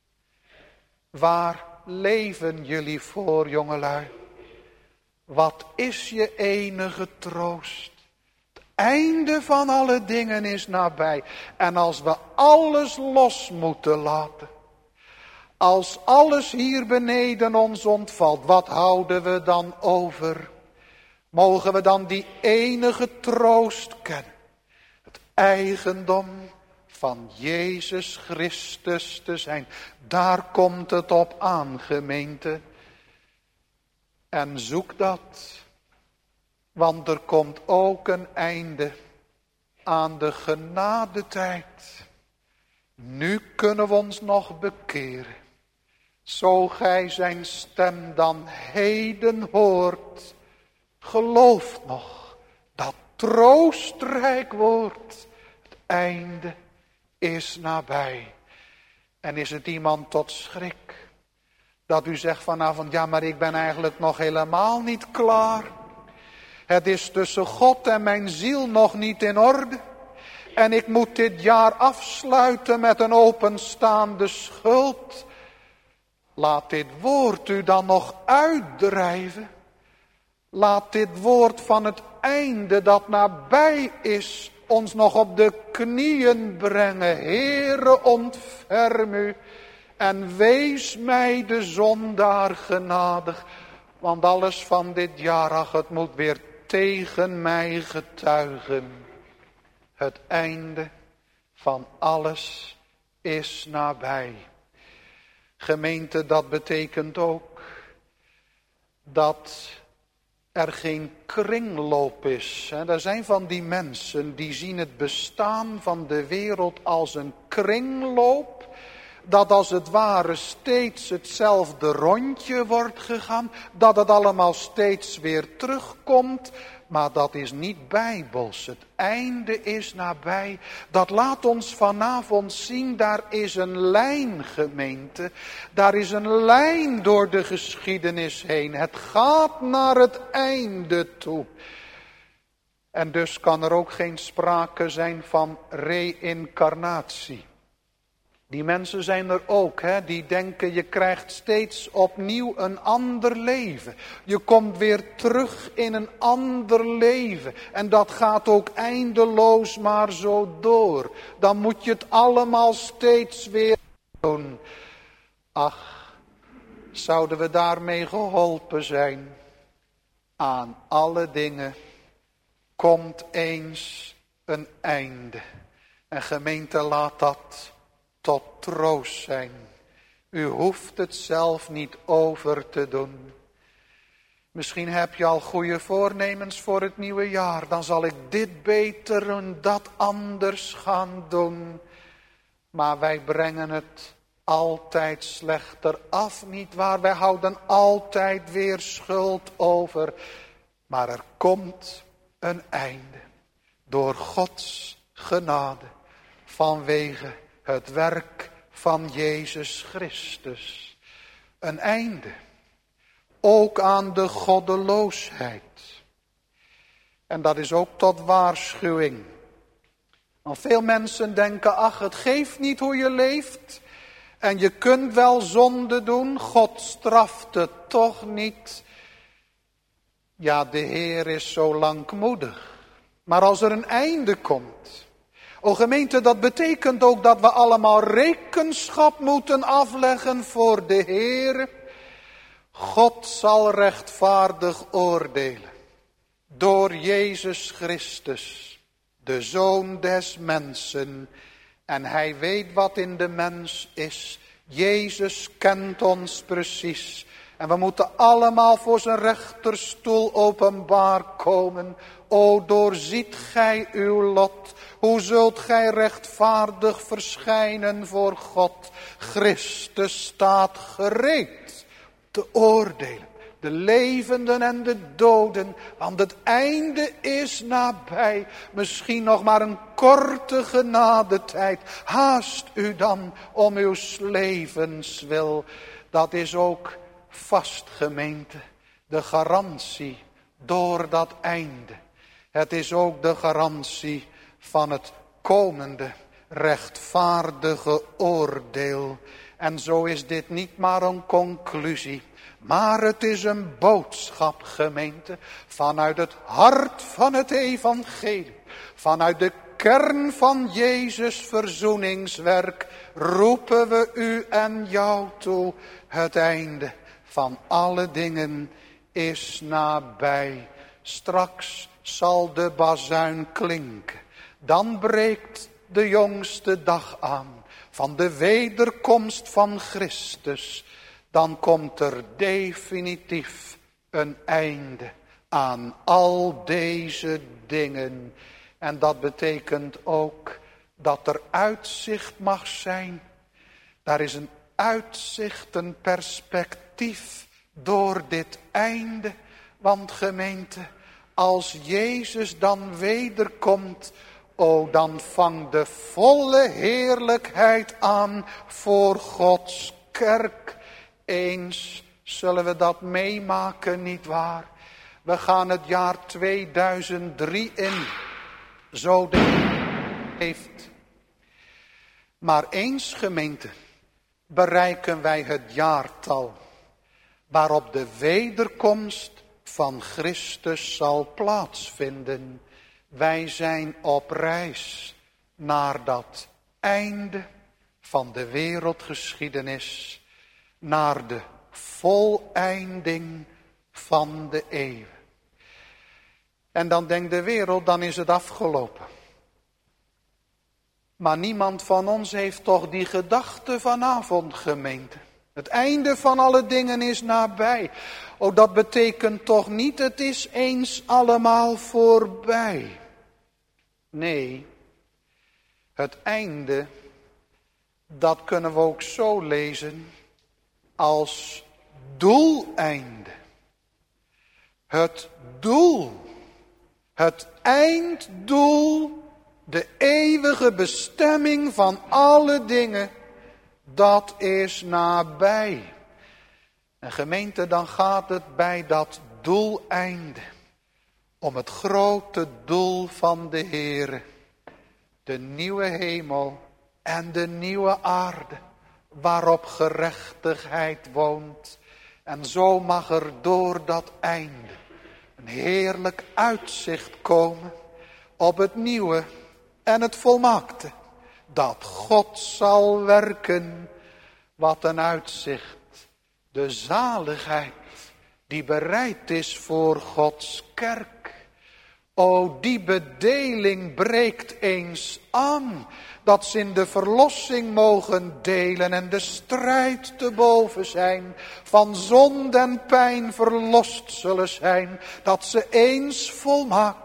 Waar leven jullie voor, jongelui? Wat is je enige troost? Het einde van alle dingen is nabij. En als we alles los moeten laten, als alles hier beneden ons ontvalt, wat houden we dan over? Mogen we dan die enige troost kennen? Het eigendom van Jezus Christus te zijn. Daar komt het op aan, gemeente. En zoek dat. Want er komt ook een einde aan de genadetijd. Nu kunnen we ons nog bekeren. Zo gij zijn stem dan heden hoort, geloof nog dat troostrijk woord. Het einde is nabij. En is het iemand tot schrik dat u zegt vanavond, ja, maar ik ben eigenlijk nog helemaal niet klaar. Het is tussen God en mijn ziel nog niet in orde. En ik moet dit jaar afsluiten met een openstaande schuld. Laat dit woord u dan nog uitdrijven. Laat dit woord van het einde dat nabij is ons nog op de knieën brengen. Heere, ontferm u en wees mij de zondaar genadig. Want alles van dit jaar, ach, het moet weer tegen mij getuigen. Het einde van alles is nabij. Gemeente, dat betekent ook dat er geen kringloop is. Er zijn van die mensen die zien het bestaan van de wereld als een kringloop. Dat als het ware steeds hetzelfde rondje wordt gegaan. Dat het allemaal steeds weer terugkomt. Maar dat is niet bijbels. Het einde is nabij. Dat laat ons vanavond zien. Daar is een lijn, gemeente. Daar is een lijn door de geschiedenis heen. Het gaat naar het einde toe. En dus kan er ook geen sprake zijn van reïncarnatie. Die mensen zijn er ook, die denken je krijgt steeds opnieuw een ander leven. Je komt weer terug in een ander leven. En dat gaat ook eindeloos maar zo door. Dan moet je het allemaal steeds weer doen. Ach, zouden we daarmee geholpen zijn? Aan alle dingen komt eens een einde. En gemeente, laat dat tot troost zijn. U hoeft het zelf niet over te doen. Misschien heb je al goede voornemens voor het nieuwe jaar. Dan zal ik dit beter en dat anders gaan doen. Maar wij brengen het altijd slechter af, nietwaar? Wij houden altijd weer schuld over. Maar er komt een einde. Door Gods genade. Vanwege het werk van Jezus Christus. Een einde. Ook aan de goddeloosheid. En dat is ook tot waarschuwing. Want veel mensen denken, ach, het geeft niet hoe je leeft. En je kunt wel zonde doen, God straft het toch niet. Ja, de Heer is zo langmoedig. Maar als er een einde komt. O gemeente, dat betekent ook dat we allemaal rekenschap moeten afleggen voor de Heer. God zal rechtvaardig oordelen. Door Jezus Christus, de Zoon des mensen. En hij weet wat in de mens is. Jezus kent ons precies. En we moeten allemaal voor zijn rechterstoel openbaar komen. O, doorziet gij uw lot. Hoe zult gij rechtvaardig verschijnen voor God? Christus staat gereed te oordelen. De levenden en de doden, want het einde is nabij. Misschien nog maar een korte genadetijd. Haast u dan om uw levenswil. Dat is ook vast, gemeente, de garantie door dat einde. Het is ook de garantie van het komende rechtvaardige oordeel. En zo is dit niet maar een conclusie. Maar het is een boodschap, gemeente, vanuit het hart van het evangelie. Vanuit de kern van Jezus' verzoeningswerk roepen we u en jou toe. Het einde van alle dingen is nabij. Straks zal de bazuin klinken. Dan breekt de jongste dag aan van de wederkomst van Christus. Dan komt er definitief een einde aan al deze dingen. En dat betekent ook dat er uitzicht mag zijn. Daar is een uitzicht, een perspectief door dit einde. Want gemeente, als Jezus dan wederkomt, o, dan vangt de volle heerlijkheid aan voor Gods kerk. Eens zullen we dat meemaken, nietwaar? We gaan het jaar 2003 in. Zo de Heer heeft. Maar eens, gemeente, bereiken wij het jaartal waarop de wederkomst van Christus zal plaatsvinden. Wij zijn op reis naar dat einde van de wereldgeschiedenis. Naar de voleinding van de eeuwen. En dan denkt de wereld, dan is het afgelopen. Maar niemand van ons heeft toch die gedachte vanavond, gemeente. Het einde van alle dingen is nabij. Oh, dat betekent toch niet, het is eens allemaal voorbij. Nee, het einde, dat kunnen we ook zo lezen als doeleinde. Het doel, het einddoel, de eeuwige bestemming van alle dingen, dat is nabij. En gemeente, dan gaat het bij dat doeleinde om het grote doel van de Heere. De nieuwe hemel en de nieuwe aarde, waarop gerechtigheid woont. En zo mag er door dat einde een heerlijk uitzicht komen op het nieuwe en het volmaakte. Dat God zal werken, wat een uitzicht. De zaligheid die bereid is voor Gods kerk. O, die bedeling breekt eens aan. Dat ze in de verlossing mogen delen en de strijd te boven zijn. Van zonde en pijn verlost zullen zijn. Dat ze eens volmaakt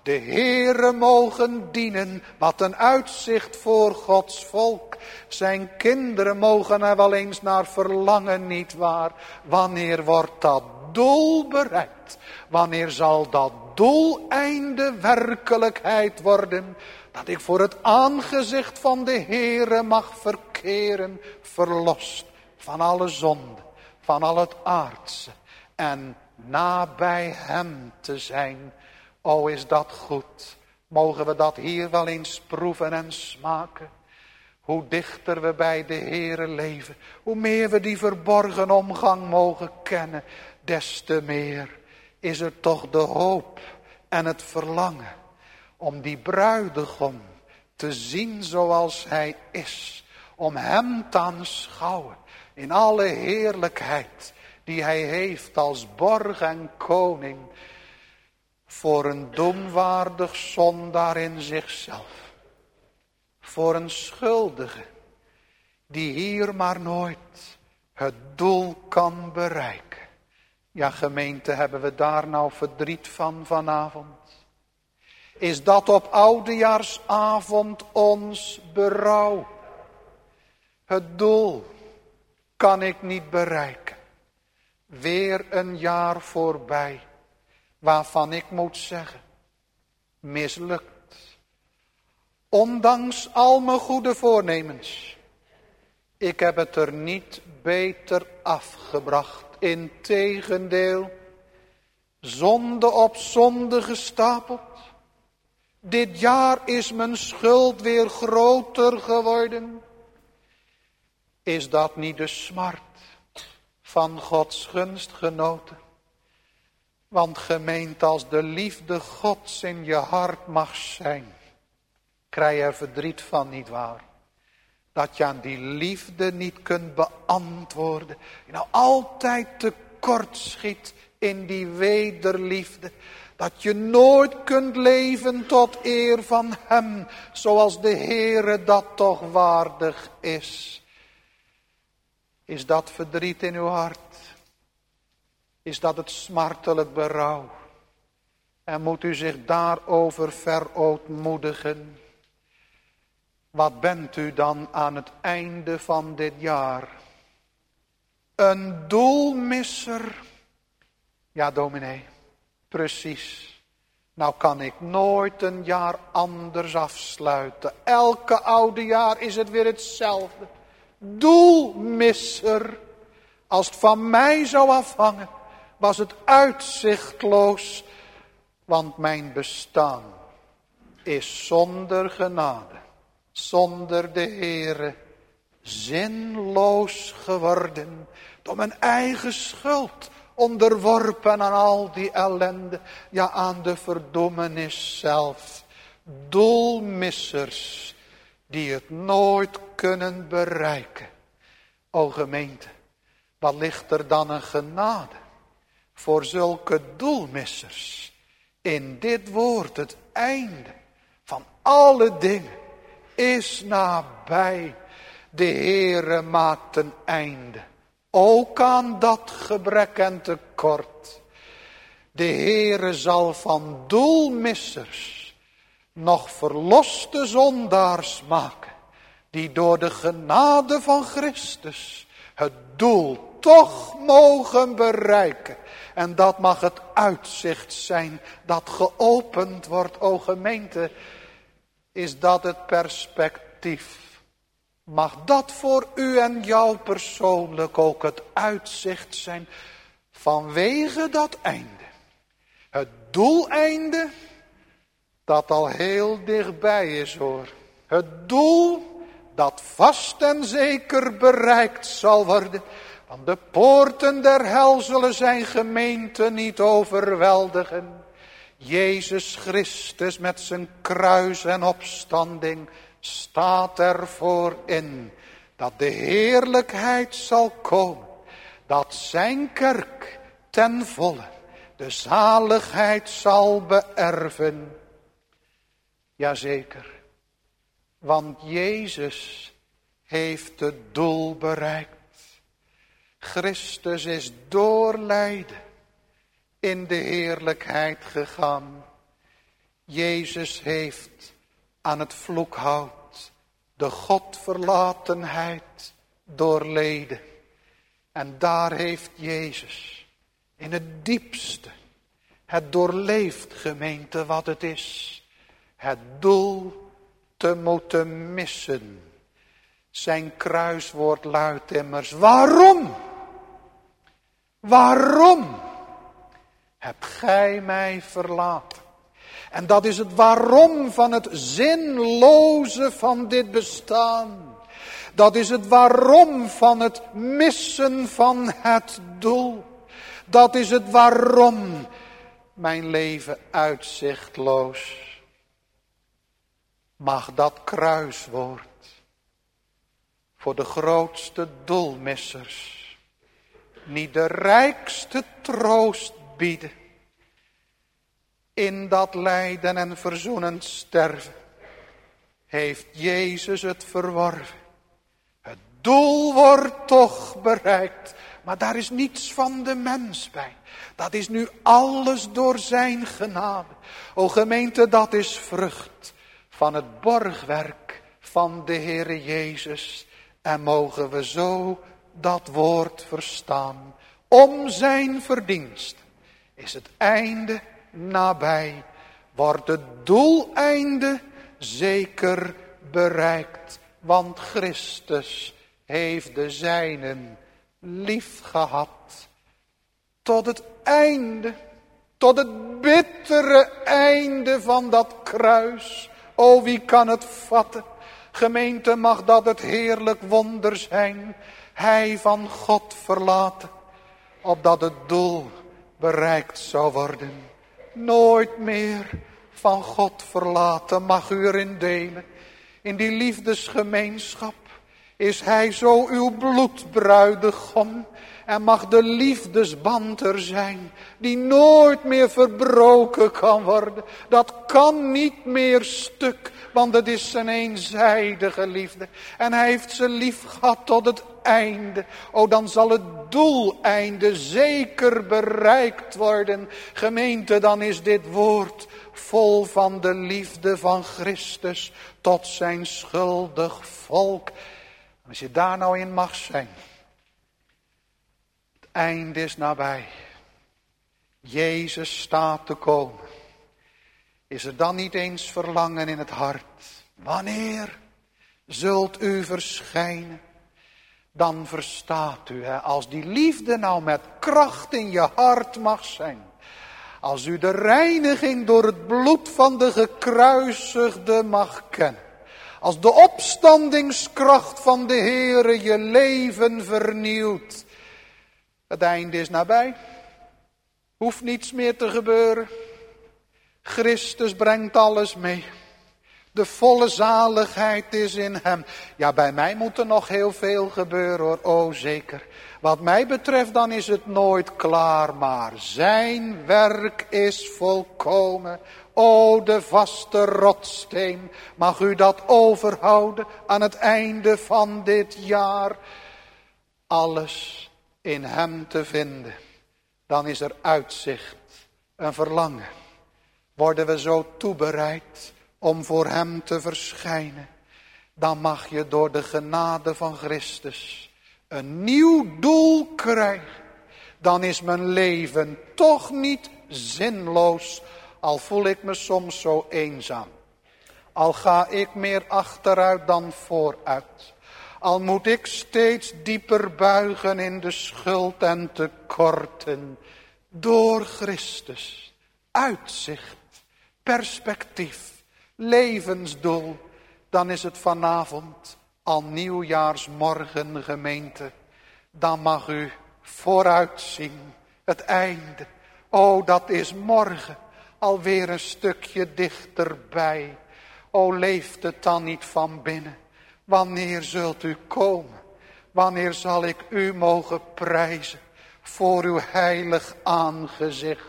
De Heere mogen dienen, wat een uitzicht voor Gods volk. Zijn kinderen mogen er wel eens naar verlangen, niet waar? Wanneer wordt dat doel bereikt? Wanneer zal dat doeleinde werkelijkheid worden? Dat ik voor het aangezicht van de Heere mag verkeren, verlost van alle zonde, van al het aardse en nabij hem te zijn. O, is dat goed? Mogen we dat hier wel eens proeven en smaken? Hoe dichter we bij de Heere leven, hoe meer we die verborgen omgang mogen kennen, des te meer is er toch de hoop en het verlangen om die bruidegom te zien zoals hij is. Om hem te aanschouwen in alle heerlijkheid die hij heeft als borg en koning. Voor een doemwaardig zondaar in zichzelf. Voor een schuldige die hier maar nooit het doel kan bereiken. Ja, gemeente, hebben we daar nou verdriet van vanavond? Is dat op oudejaarsavond ons berouw? Het doel kan ik niet bereiken. Weer een jaar voorbij, waarvan ik moet zeggen, mislukt. Ondanks al mijn goede voornemens, ik heb het er niet beter afgebracht. Integendeel, zonde op zonde gestapeld. Dit jaar is mijn schuld weer groter geworden. Is dat niet de smart van Gods gunst genoten? Want gemeente, als de liefde Gods in je hart mag zijn, krijg je er verdriet van, niet waar? Dat je aan die liefde niet kunt beantwoorden. Je nou altijd tekort schiet in die wederliefde. Dat je nooit kunt leven tot eer van hem, zoals de Heere dat toch waardig is. Is dat verdriet in uw hart? Is dat het smartelijk berouw? En moet u zich daarover verootmoedigen? Wat bent u dan aan het einde van dit jaar? Een doelmisser? Ja, dominee, precies. Nou kan ik nooit een jaar anders afsluiten. Elke oude jaar is het weer hetzelfde. Doelmisser. Als het van mij zou afhangen, was het uitzichtloos. Want mijn bestaan is zonder genade, zonder de Heere, zinloos geworden. Door mijn eigen schuld onderworpen aan al die ellende. Ja, aan de verdoemenis zelf. Doelmissers die het nooit kunnen bereiken. O gemeente, wat ligt er dan een genade voor zulke doelmissers. In dit woord, het einde van alle dingen is nabij. De Heere maakt een einde. Ook aan dat gebrek en tekort. De Heere zal van doelmissers nog verloste zondaars maken. Die door de genade van Christus het doel toch mogen bereiken. En dat mag het uitzicht zijn dat geopend wordt. O gemeente, is dat het perspectief? Mag dat voor u en jou persoonlijk ook het uitzicht zijn vanwege dat einde? Het doeleinde dat al heel dichtbij is, hoor. Het doel dat vast en zeker bereikt zal worden. Want de poorten der hel zullen zijn gemeente niet overweldigen. Jezus Christus met zijn kruis en opstanding staat ervoor in dat de heerlijkheid zal komen. Dat zijn kerk ten volle de zaligheid zal beërven. Jazeker, want Jezus heeft het doel bereikt. Christus is door lijden in de heerlijkheid gegaan. Jezus heeft aan het vloekhout de Godverlatenheid doorleden. En daar heeft Jezus in het diepste het doorleefd, gemeente, wat het is. Het doel te moeten missen. Zijn kruiswoord luidt immers: waarom? Waarom hebt gij mij verlaten? En dat is het waarom van het zinloze van dit bestaan. Dat is het waarom van het missen van het doel. Dat is het waarom mijn leven uitzichtloos. Mag dat kruiswoord voor de grootste doelmissers niet de rijkste troost bieden. In dat lijden en verzoenend sterven heeft Jezus het verworven. Het doel wordt toch bereikt, maar daar is niets van de mens bij. Dat is nu alles door zijn genade. O gemeente, dat is vrucht van het borgwerk van de Heere Jezus. En mogen we zo dat woord verstaan. Om zijn verdienst is het einde nabij. Wordt het doeleinde zeker bereikt. Want Christus heeft de zijnen lief gehad. Tot het einde. Tot het bittere einde van dat kruis. O, wie kan het vatten? Gemeente, mag dat het heerlijk wonder zijn. Hij van God verlaten. Opdat het doel bereikt zou worden. Nooit meer van God verlaten. Mag u erin delen. In die liefdesgemeenschap is hij zo uw bloedbruidegom. En mag de liefdesband er zijn, die nooit meer verbroken kan worden. Dat kan niet meer stuk, want het is zijn eenzijdige liefde. En hij heeft ze lief gehad tot het einde. O, dan zal het doeleinde zeker bereikt worden. Gemeente, dan is dit woord vol van de liefde van Christus tot zijn schuldig volk. Als je daar nou in mag zijn. Het einde is nabij. Jezus staat te komen. Is er dan niet eens verlangen in het hart? Wanneer zult u verschijnen? Dan verstaat u, als die liefde nou met kracht in je hart mag zijn. Als u de reiniging door het bloed van de gekruisigde mag kennen. Als de opstandingskracht van de Heere je leven vernieuwt. Het einde is nabij. Hoeft niets meer te gebeuren. Christus brengt alles mee. De volle zaligheid is in hem. Ja, bij mij moet er nog heel veel gebeuren hoor. O, zeker. Wat mij betreft dan is het nooit klaar. Maar zijn werk is volkomen. O, de vaste rotssteen. Mag u dat overhouden aan het einde van dit jaar. Alles in hem te vinden. Dan is er uitzicht. Een verlangen. Worden we zo toebereid om voor hem te verschijnen. Dan mag je door de genade van Christus een nieuw doel krijgen. Dan is mijn leven toch niet zinloos. Al voel ik me soms zo eenzaam. Al ga ik meer achteruit dan vooruit. Al moet ik steeds dieper buigen in de schuld en tekorten. Door Christus. Uitzicht. Perspectief. Levensdoel. Dan is het vanavond al nieuwjaarsmorgen, gemeente. Dan mag u vooruitzien. Het einde. O, dat is morgen. Alweer een stukje dichterbij. O, leeft het dan niet van binnen? Wanneer zult u komen? Wanneer zal ik u mogen prijzen voor uw heilig aangezicht?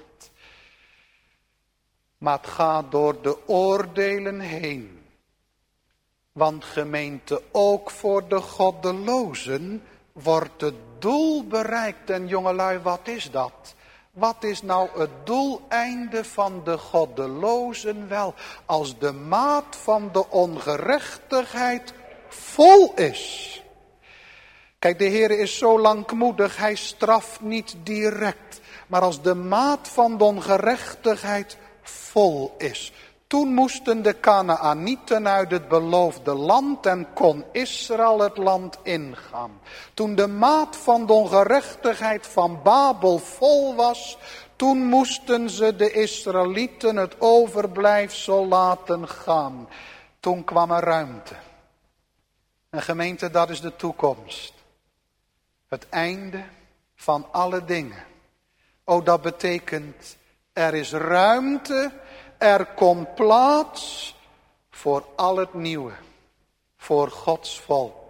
Maar het gaat door de oordelen heen. Want gemeente, ook voor de goddelozen wordt het doel bereikt. En jongelui, wat is dat? Wat is nou het doeleinde van de goddelozen? Wel, als de maat van de ongerechtigheid vol is. Kijk, de Heer is zo langmoedig, hij straft niet direct. Maar als de maat van de ongerechtigheid vol is. Toen moesten de Kanaanieten uit het beloofde land en kon Israël het land ingaan. Toen de maat van de ongerechtigheid van Babel vol was, toen moesten ze de Israëlieten het overblijfsel laten gaan. Toen kwam er ruimte. En gemeente, dat is de toekomst. Het einde van alle dingen. Oh, dat betekent, er is ruimte, er komt plaats voor al het nieuwe. Voor Gods volk.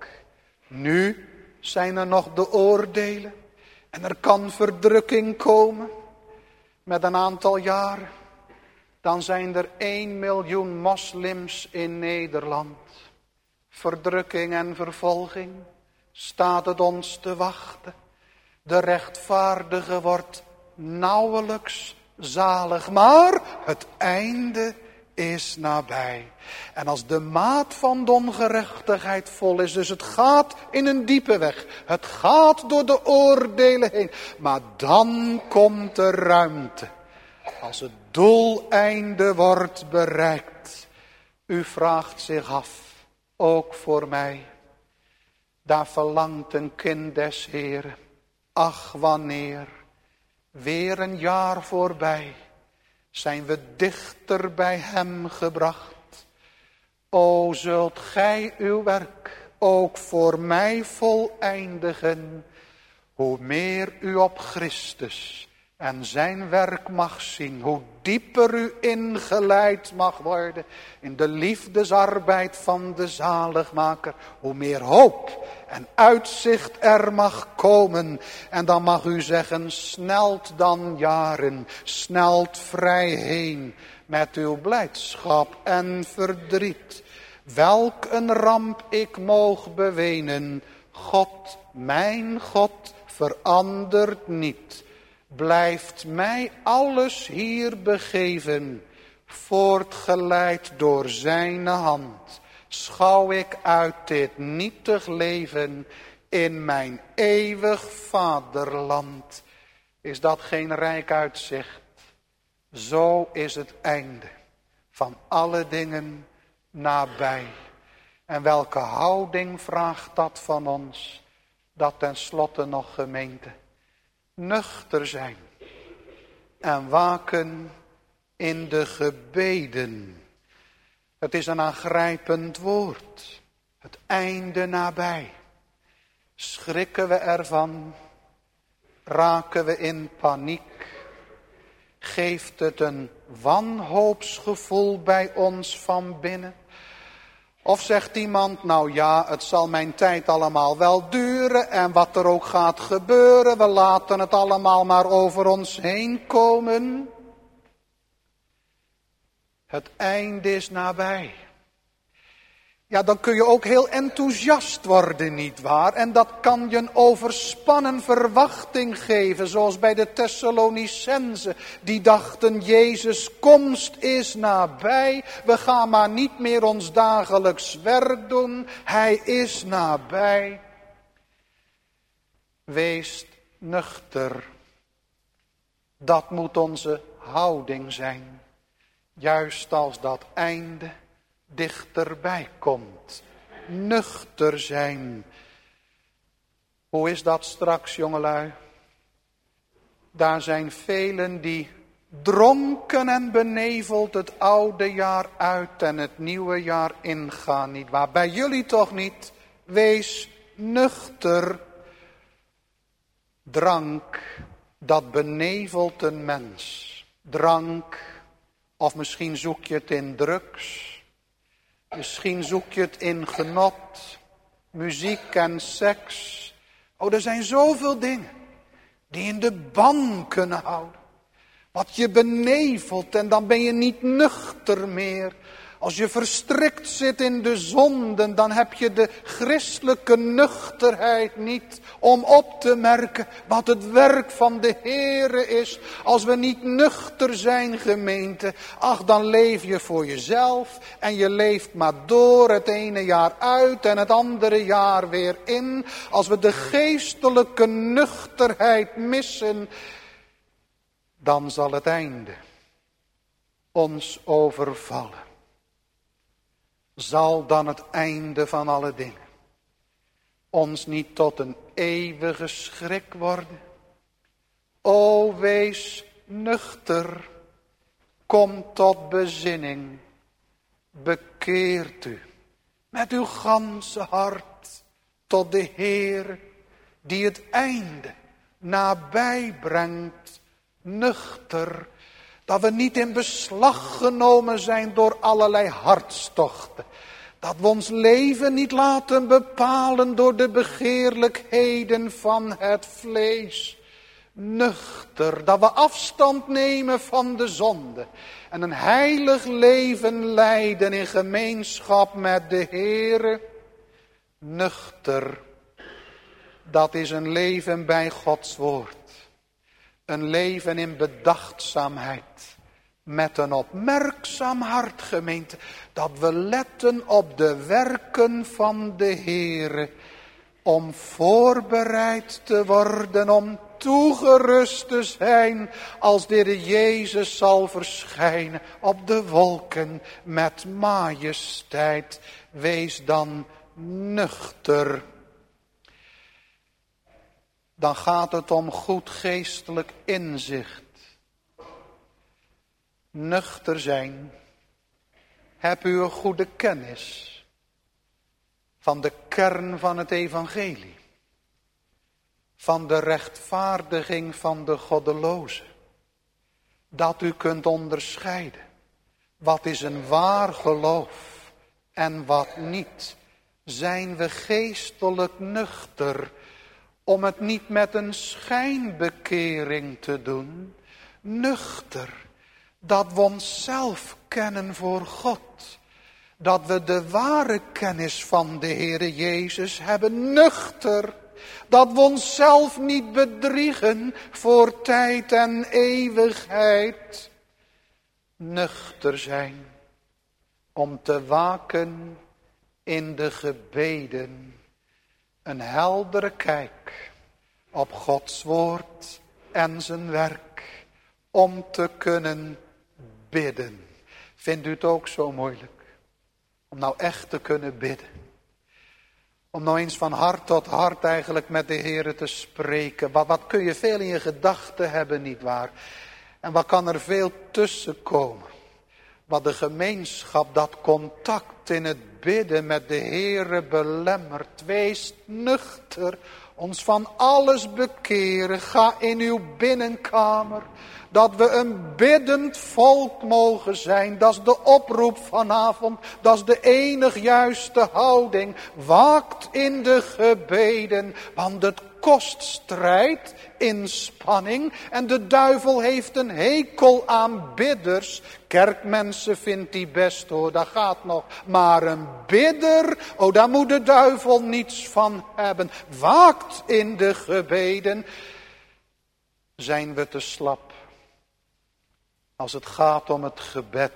Nu zijn er nog de oordelen. En er kan verdrukking komen. Met een aantal jaren. Dan zijn er 1 miljoen moslims in Nederland. Verdrukking en vervolging. Staat het ons te wachten. De rechtvaardige wordt nauwelijks zalig. Maar het einde is nabij. En als de maat van de ongerechtigheid vol is. Dus het gaat in een diepe weg. Het gaat door de oordelen heen. Maar dan komt er ruimte. Als het doeleinde wordt bereikt. U vraagt zich af. Ook voor mij. Daar verlangt een kind des Heeren. Ach, wanneer. Weer een jaar voorbij. Zijn we dichter bij hem gebracht. O, zult gij uw werk ook voor mij voleindigen. Hoe meer u op Christus en zijn werk mag zien. Hoe dieper u ingeleid mag worden in de liefdesarbeid van de zaligmaker. Hoe meer hoop en uitzicht er mag komen. En dan mag u zeggen, snelt dan jaren, snelt vrij heen met uw blijdschap en verdriet. Welk een ramp ik moog bewenen, God, mijn God, verandert niet. Blijft mij alles hier begeven, voortgeleid door zijn hand. Schouw ik uit dit nietig leven in mijn eeuwig vaderland. Is dat geen rijk uitzicht? Zo is het einde van alle dingen nabij. En welke houding vraagt dat van ons? Dat tenslotte nog, gemeente, nuchter zijn en waken in de gebeden. Het is een aangrijpend woord. Het einde nabij. Schrikken we ervan? Raken we in paniek? Geeft het een wanhoopsgevoel bij ons van binnen? Of zegt iemand, nou ja, het zal mijn tijd allemaal wel duren en wat er ook gaat gebeuren, we laten het allemaal maar over ons heen komen. Het einde is nabij. Ja, dan kun je ook heel enthousiast worden, nietwaar? En dat kan je een overspannen verwachting geven, zoals bij de Thessalonicenzen. Die dachten, Jezus' komst is nabij. We gaan maar niet meer ons dagelijks werk doen. Hij is nabij. Wees nuchter. Dat moet onze houding zijn. Juist als dat einde dichterbij komt. Nuchter zijn. Hoe is dat straks, jongelui? Daar zijn velen die dronken en beneveld het oude jaar uit en het nieuwe jaar ingaan, nietwaar? Bij jullie toch niet? Wees nuchter. Drank, dat benevelt een mens. Drank, of misschien zoek je het in drugs. Misschien zoek je het in genot, muziek en seks. Oh, er zijn zoveel dingen die in de ban kunnen houden. Wat je benevelt en dan ben je niet nuchter meer. Als je verstrikt zit in de zonden, dan heb je de christelijke nuchterheid niet om op te merken wat het werk van de Heere is. Als we niet nuchter zijn, gemeente, ach, dan leef je voor jezelf en je leeft maar door het ene jaar uit en het andere jaar weer in. Als we de geestelijke nuchterheid missen, dan zal het einde ons overvallen. Zal dan het einde van alle dingen ons niet tot een eeuwige schrik worden? O, wees nuchter, kom tot bezinning, bekeert u met uw ganse hart tot de Heer, die het einde nabij brengt, nuchter, dat we niet in beslag genomen zijn door allerlei hartstochten. Dat we ons leven niet laten bepalen door de begeerlijkheden van het vlees. Nuchter, dat we afstand nemen van de zonde. En een heilig leven leiden in gemeenschap met de Heere. Nuchter, dat is een leven bij Gods woord. Een leven in bedachtzaamheid. Met een opmerkzaam hart, gemeente. Dat we letten op de werken van de Heere. Om voorbereid te worden. Om toegerust te zijn. Als de Heer Jezus zal verschijnen. Op de wolken met majesteit. Wees dan nuchter. Dan gaat het om goed geestelijk inzicht. Nuchter zijn. Heb u een goede kennis van de kern van het evangelie. Van de rechtvaardiging van de goddeloze. Dat u kunt onderscheiden. Wat is een waar geloof en wat niet. Zijn we geestelijk nuchter om het niet met een schijnbekering te doen. Nuchter. Dat we onszelf kennen voor God. Dat we de ware kennis van de Heere Jezus hebben. Nuchter. Dat we onszelf niet bedriegen voor tijd en eeuwigheid. Nuchter zijn. Om te waken in de gebeden. Een heldere kijk op Gods woord en zijn werk. Om te kunnen bidden. Vindt u het ook zo moeilijk? Om nou echt te kunnen bidden. Om nou eens van hart tot hart eigenlijk met de Heere te spreken. Wat kun je veel in je gedachten hebben, nietwaar? En wat kan er veel tussen komen? Wat de gemeenschap, dat contact in het bidden met de Heere belemmert. Wees nuchter, ons van alles bekeren. Ga in uw binnenkamer. Dat we een biddend volk mogen zijn. Dat is de oproep vanavond. Dat is de enig juiste houding. Waakt in de gebeden. Want het kost strijd, inspanning. En de duivel heeft een hekel aan bidders. Kerkmensen vindt hij best hoor, dat gaat nog. Maar een bidder, oh daar moet de duivel niets van hebben. Waakt in de gebeden. Zijn we te slap? Als het gaat om het gebed,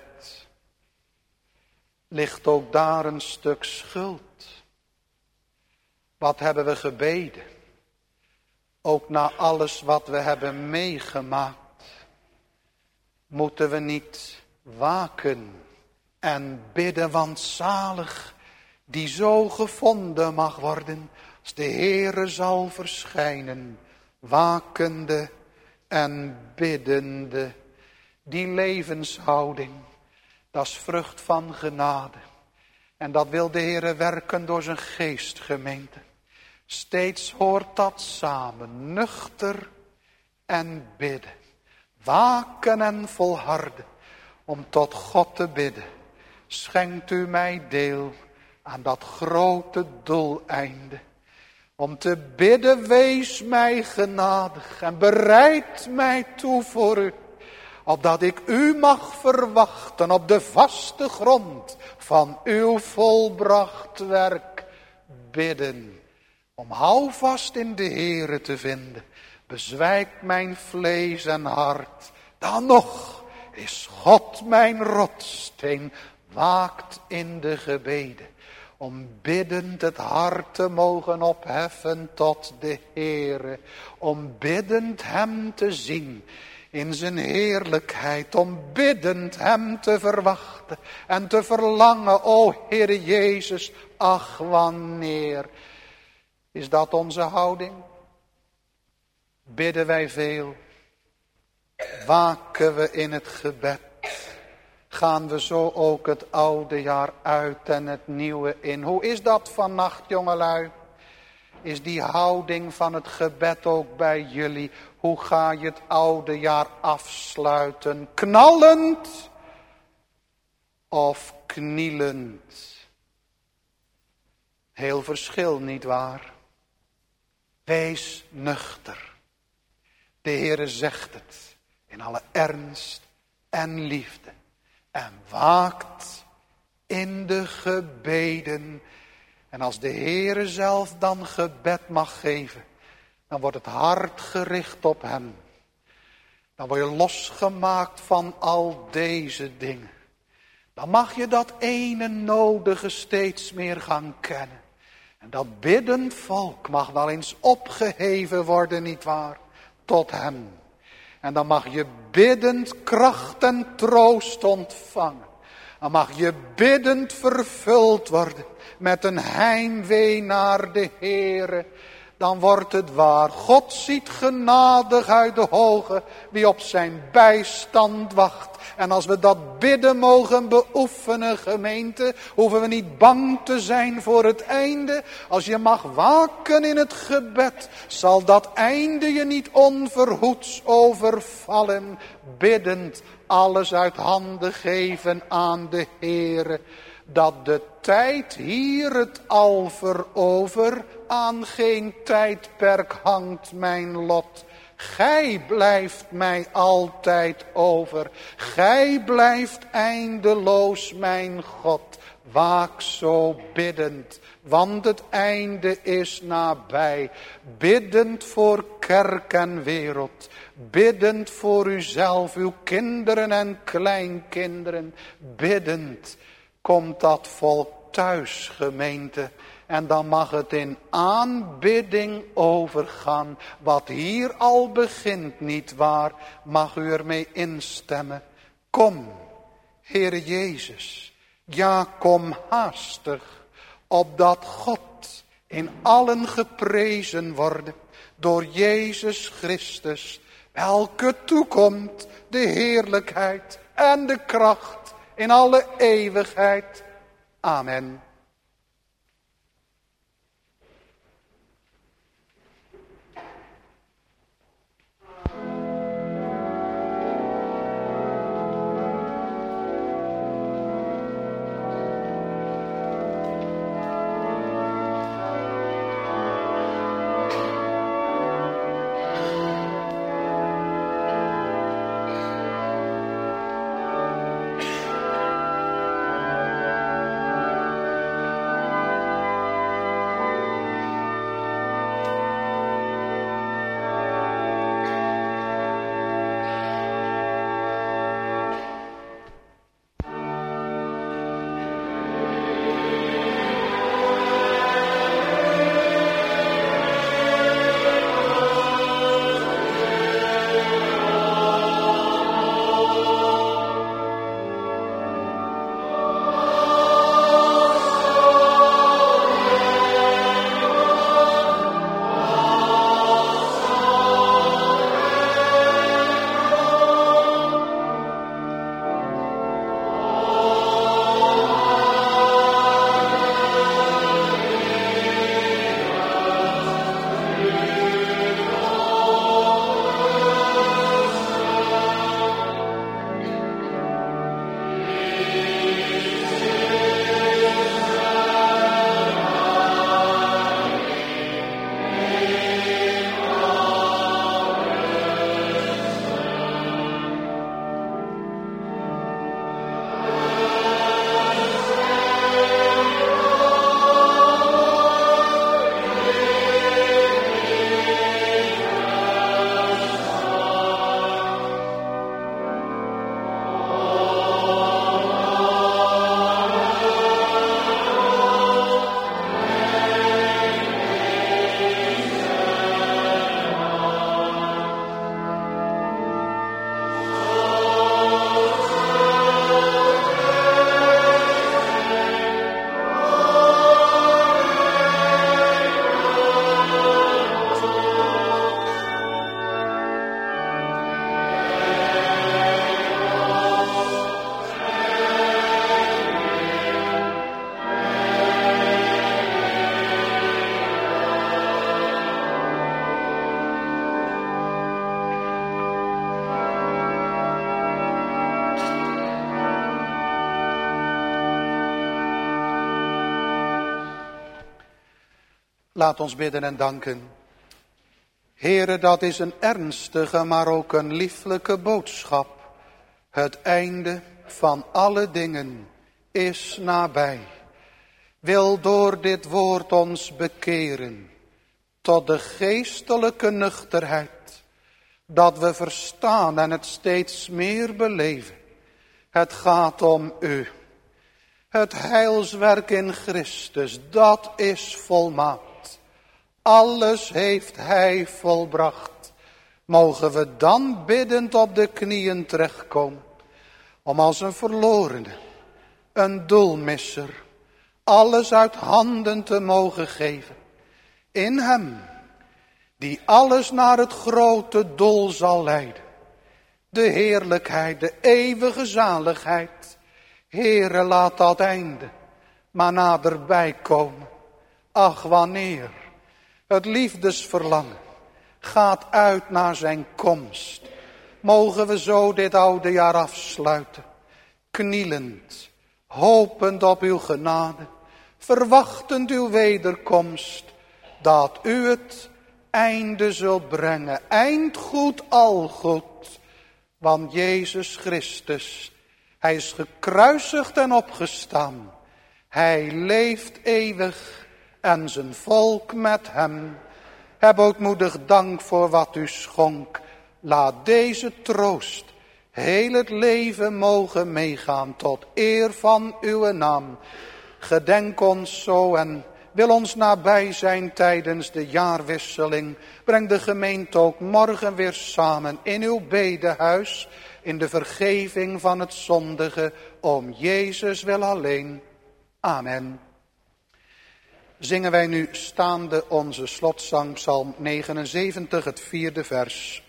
ligt ook daar een stuk schuld. Wat hebben we gebeden? Ook na alles wat we hebben meegemaakt, moeten we niet waken en bidden, want zalig die zo gevonden mag worden, als de Heere zal verschijnen, wakende en biddende. Die levenshouding, dat is vrucht van genade. En dat wil de Heere werken door zijn geest, gemeente. Steeds hoort dat samen, nuchter en bidden. Waken en volharden om tot God te bidden. Schenkt u mij deel aan dat grote doeleinde. Om te bidden, wees mij genadig en bereid mij toe voor u. opdat ik u mag verwachten op de vaste grond van uw volbracht werk bidden. Om houvast in de Heere te vinden, bezwijkt mijn vlees en hart. Dan nog is God mijn rotssteen, waakt in de gebeden. Om biddend het hart te mogen opheffen tot de Heere. Om biddend hem te zien in zijn heerlijkheid. Om biddend hem te verwachten en te verlangen. O Heere Jezus, ach wanneer. Is dat onze houding? Bidden wij veel? Waken we in het gebed? Gaan we zo ook het oude jaar uit en het nieuwe in? Hoe is dat vannacht, jongelui? Is die houding van het gebed ook bij jullie? Hoe ga je het oude jaar afsluiten? Knallend of knielend? Heel verschil, nietwaar? Wees nuchter. De Heere zegt het in alle ernst en liefde. En waakt in de gebeden. En als de Heere zelf dan gebed mag geven, dan wordt het hart gericht op hem. Dan word je losgemaakt van al deze dingen. Dan mag je dat ene nodige steeds meer gaan kennen. En dat biddend volk mag wel eens opgeheven worden, nietwaar? Tot hem. En dan mag je biddend kracht en troost ontvangen. Dan mag je biddend vervuld worden met een heimwee naar de Heere. Dan wordt het waar. God ziet genadig uit de hoge wie op zijn bijstand wacht. En als we dat bidden mogen beoefenen, gemeente, hoeven we niet bang te zijn voor het einde. Als je mag waken in het gebed, zal dat einde je niet onverhoeds overvallen. Biddend alles uit handen geven aan de Heere. Dat de tijd hier het al verover, aan geen tijdperk hangt mijn lot. Gij blijft mij altijd over. Gij blijft eindeloos mijn God. Waak zo biddend, want het einde is nabij. Biddend voor kerk en wereld. Biddend voor uzelf, uw kinderen en kleinkinderen. Biddend komt dat volk thuis, gemeente. En dan mag het in aanbidding overgaan. Wat hier al begint, nietwaar, mag u ermee instemmen. Kom, Heere Jezus, ja, kom haastig, opdat God in allen geprezen worden door Jezus Christus, welke toekomt de heerlijkheid en de kracht in alle eeuwigheid. Amen. Laat ons bidden en danken. Heere, dat is een ernstige, maar ook een lieflijke boodschap. Het einde van alle dingen is nabij. Wil door dit woord ons bekeren tot de geestelijke nuchterheid, dat we verstaan en het steeds meer beleven. Het gaat om u. Het heilswerk in Christus, dat is volmaakt. Alles heeft hij volbracht. Mogen we dan biddend op de knieën terechtkomen, om als een verlorene, een doelmisser, alles uit handen te mogen geven. In hem, die alles naar het grote doel zal leiden. De heerlijkheid, de eeuwige zaligheid. Heere, laat dat einde maar naderbij komen. Ach, wanneer het liefdesverlangen gaat uit naar zijn komst. Mogen we zo dit oude jaar afsluiten. Knielend, hopend op uw genade. Verwachtend uw wederkomst. Dat u het einde zult brengen. Eindgoed al goed. Want Jezus Christus, hij is gekruisigd en opgestaan. Hij leeft eeuwig en zijn volk met hem. Heb ootmoedig dank voor wat u schonk. Laat deze troost heel het leven mogen meegaan tot eer van uw naam. Gedenk ons zo en wil ons nabij zijn tijdens de jaarwisseling. Breng de gemeente ook morgen weer samen in uw bedehuis, in de vergeving van het zondige, om Jezus wil alleen. Amen. Zingen wij nu staande onze slotzang, Psalm 79, het 4e vers.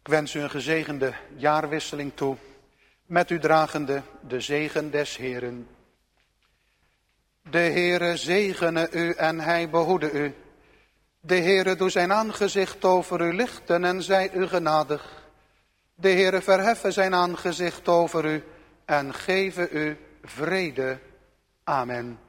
Ik wens u een gezegende jaarwisseling toe, met u dragende de zegen des Heeren. De Heere zegene u en hij behoede u. De Heere doe zijn aangezicht over u lichten en zij u genadig. De Heere verheffe zijn aangezicht over u en geven u vrede. Amen.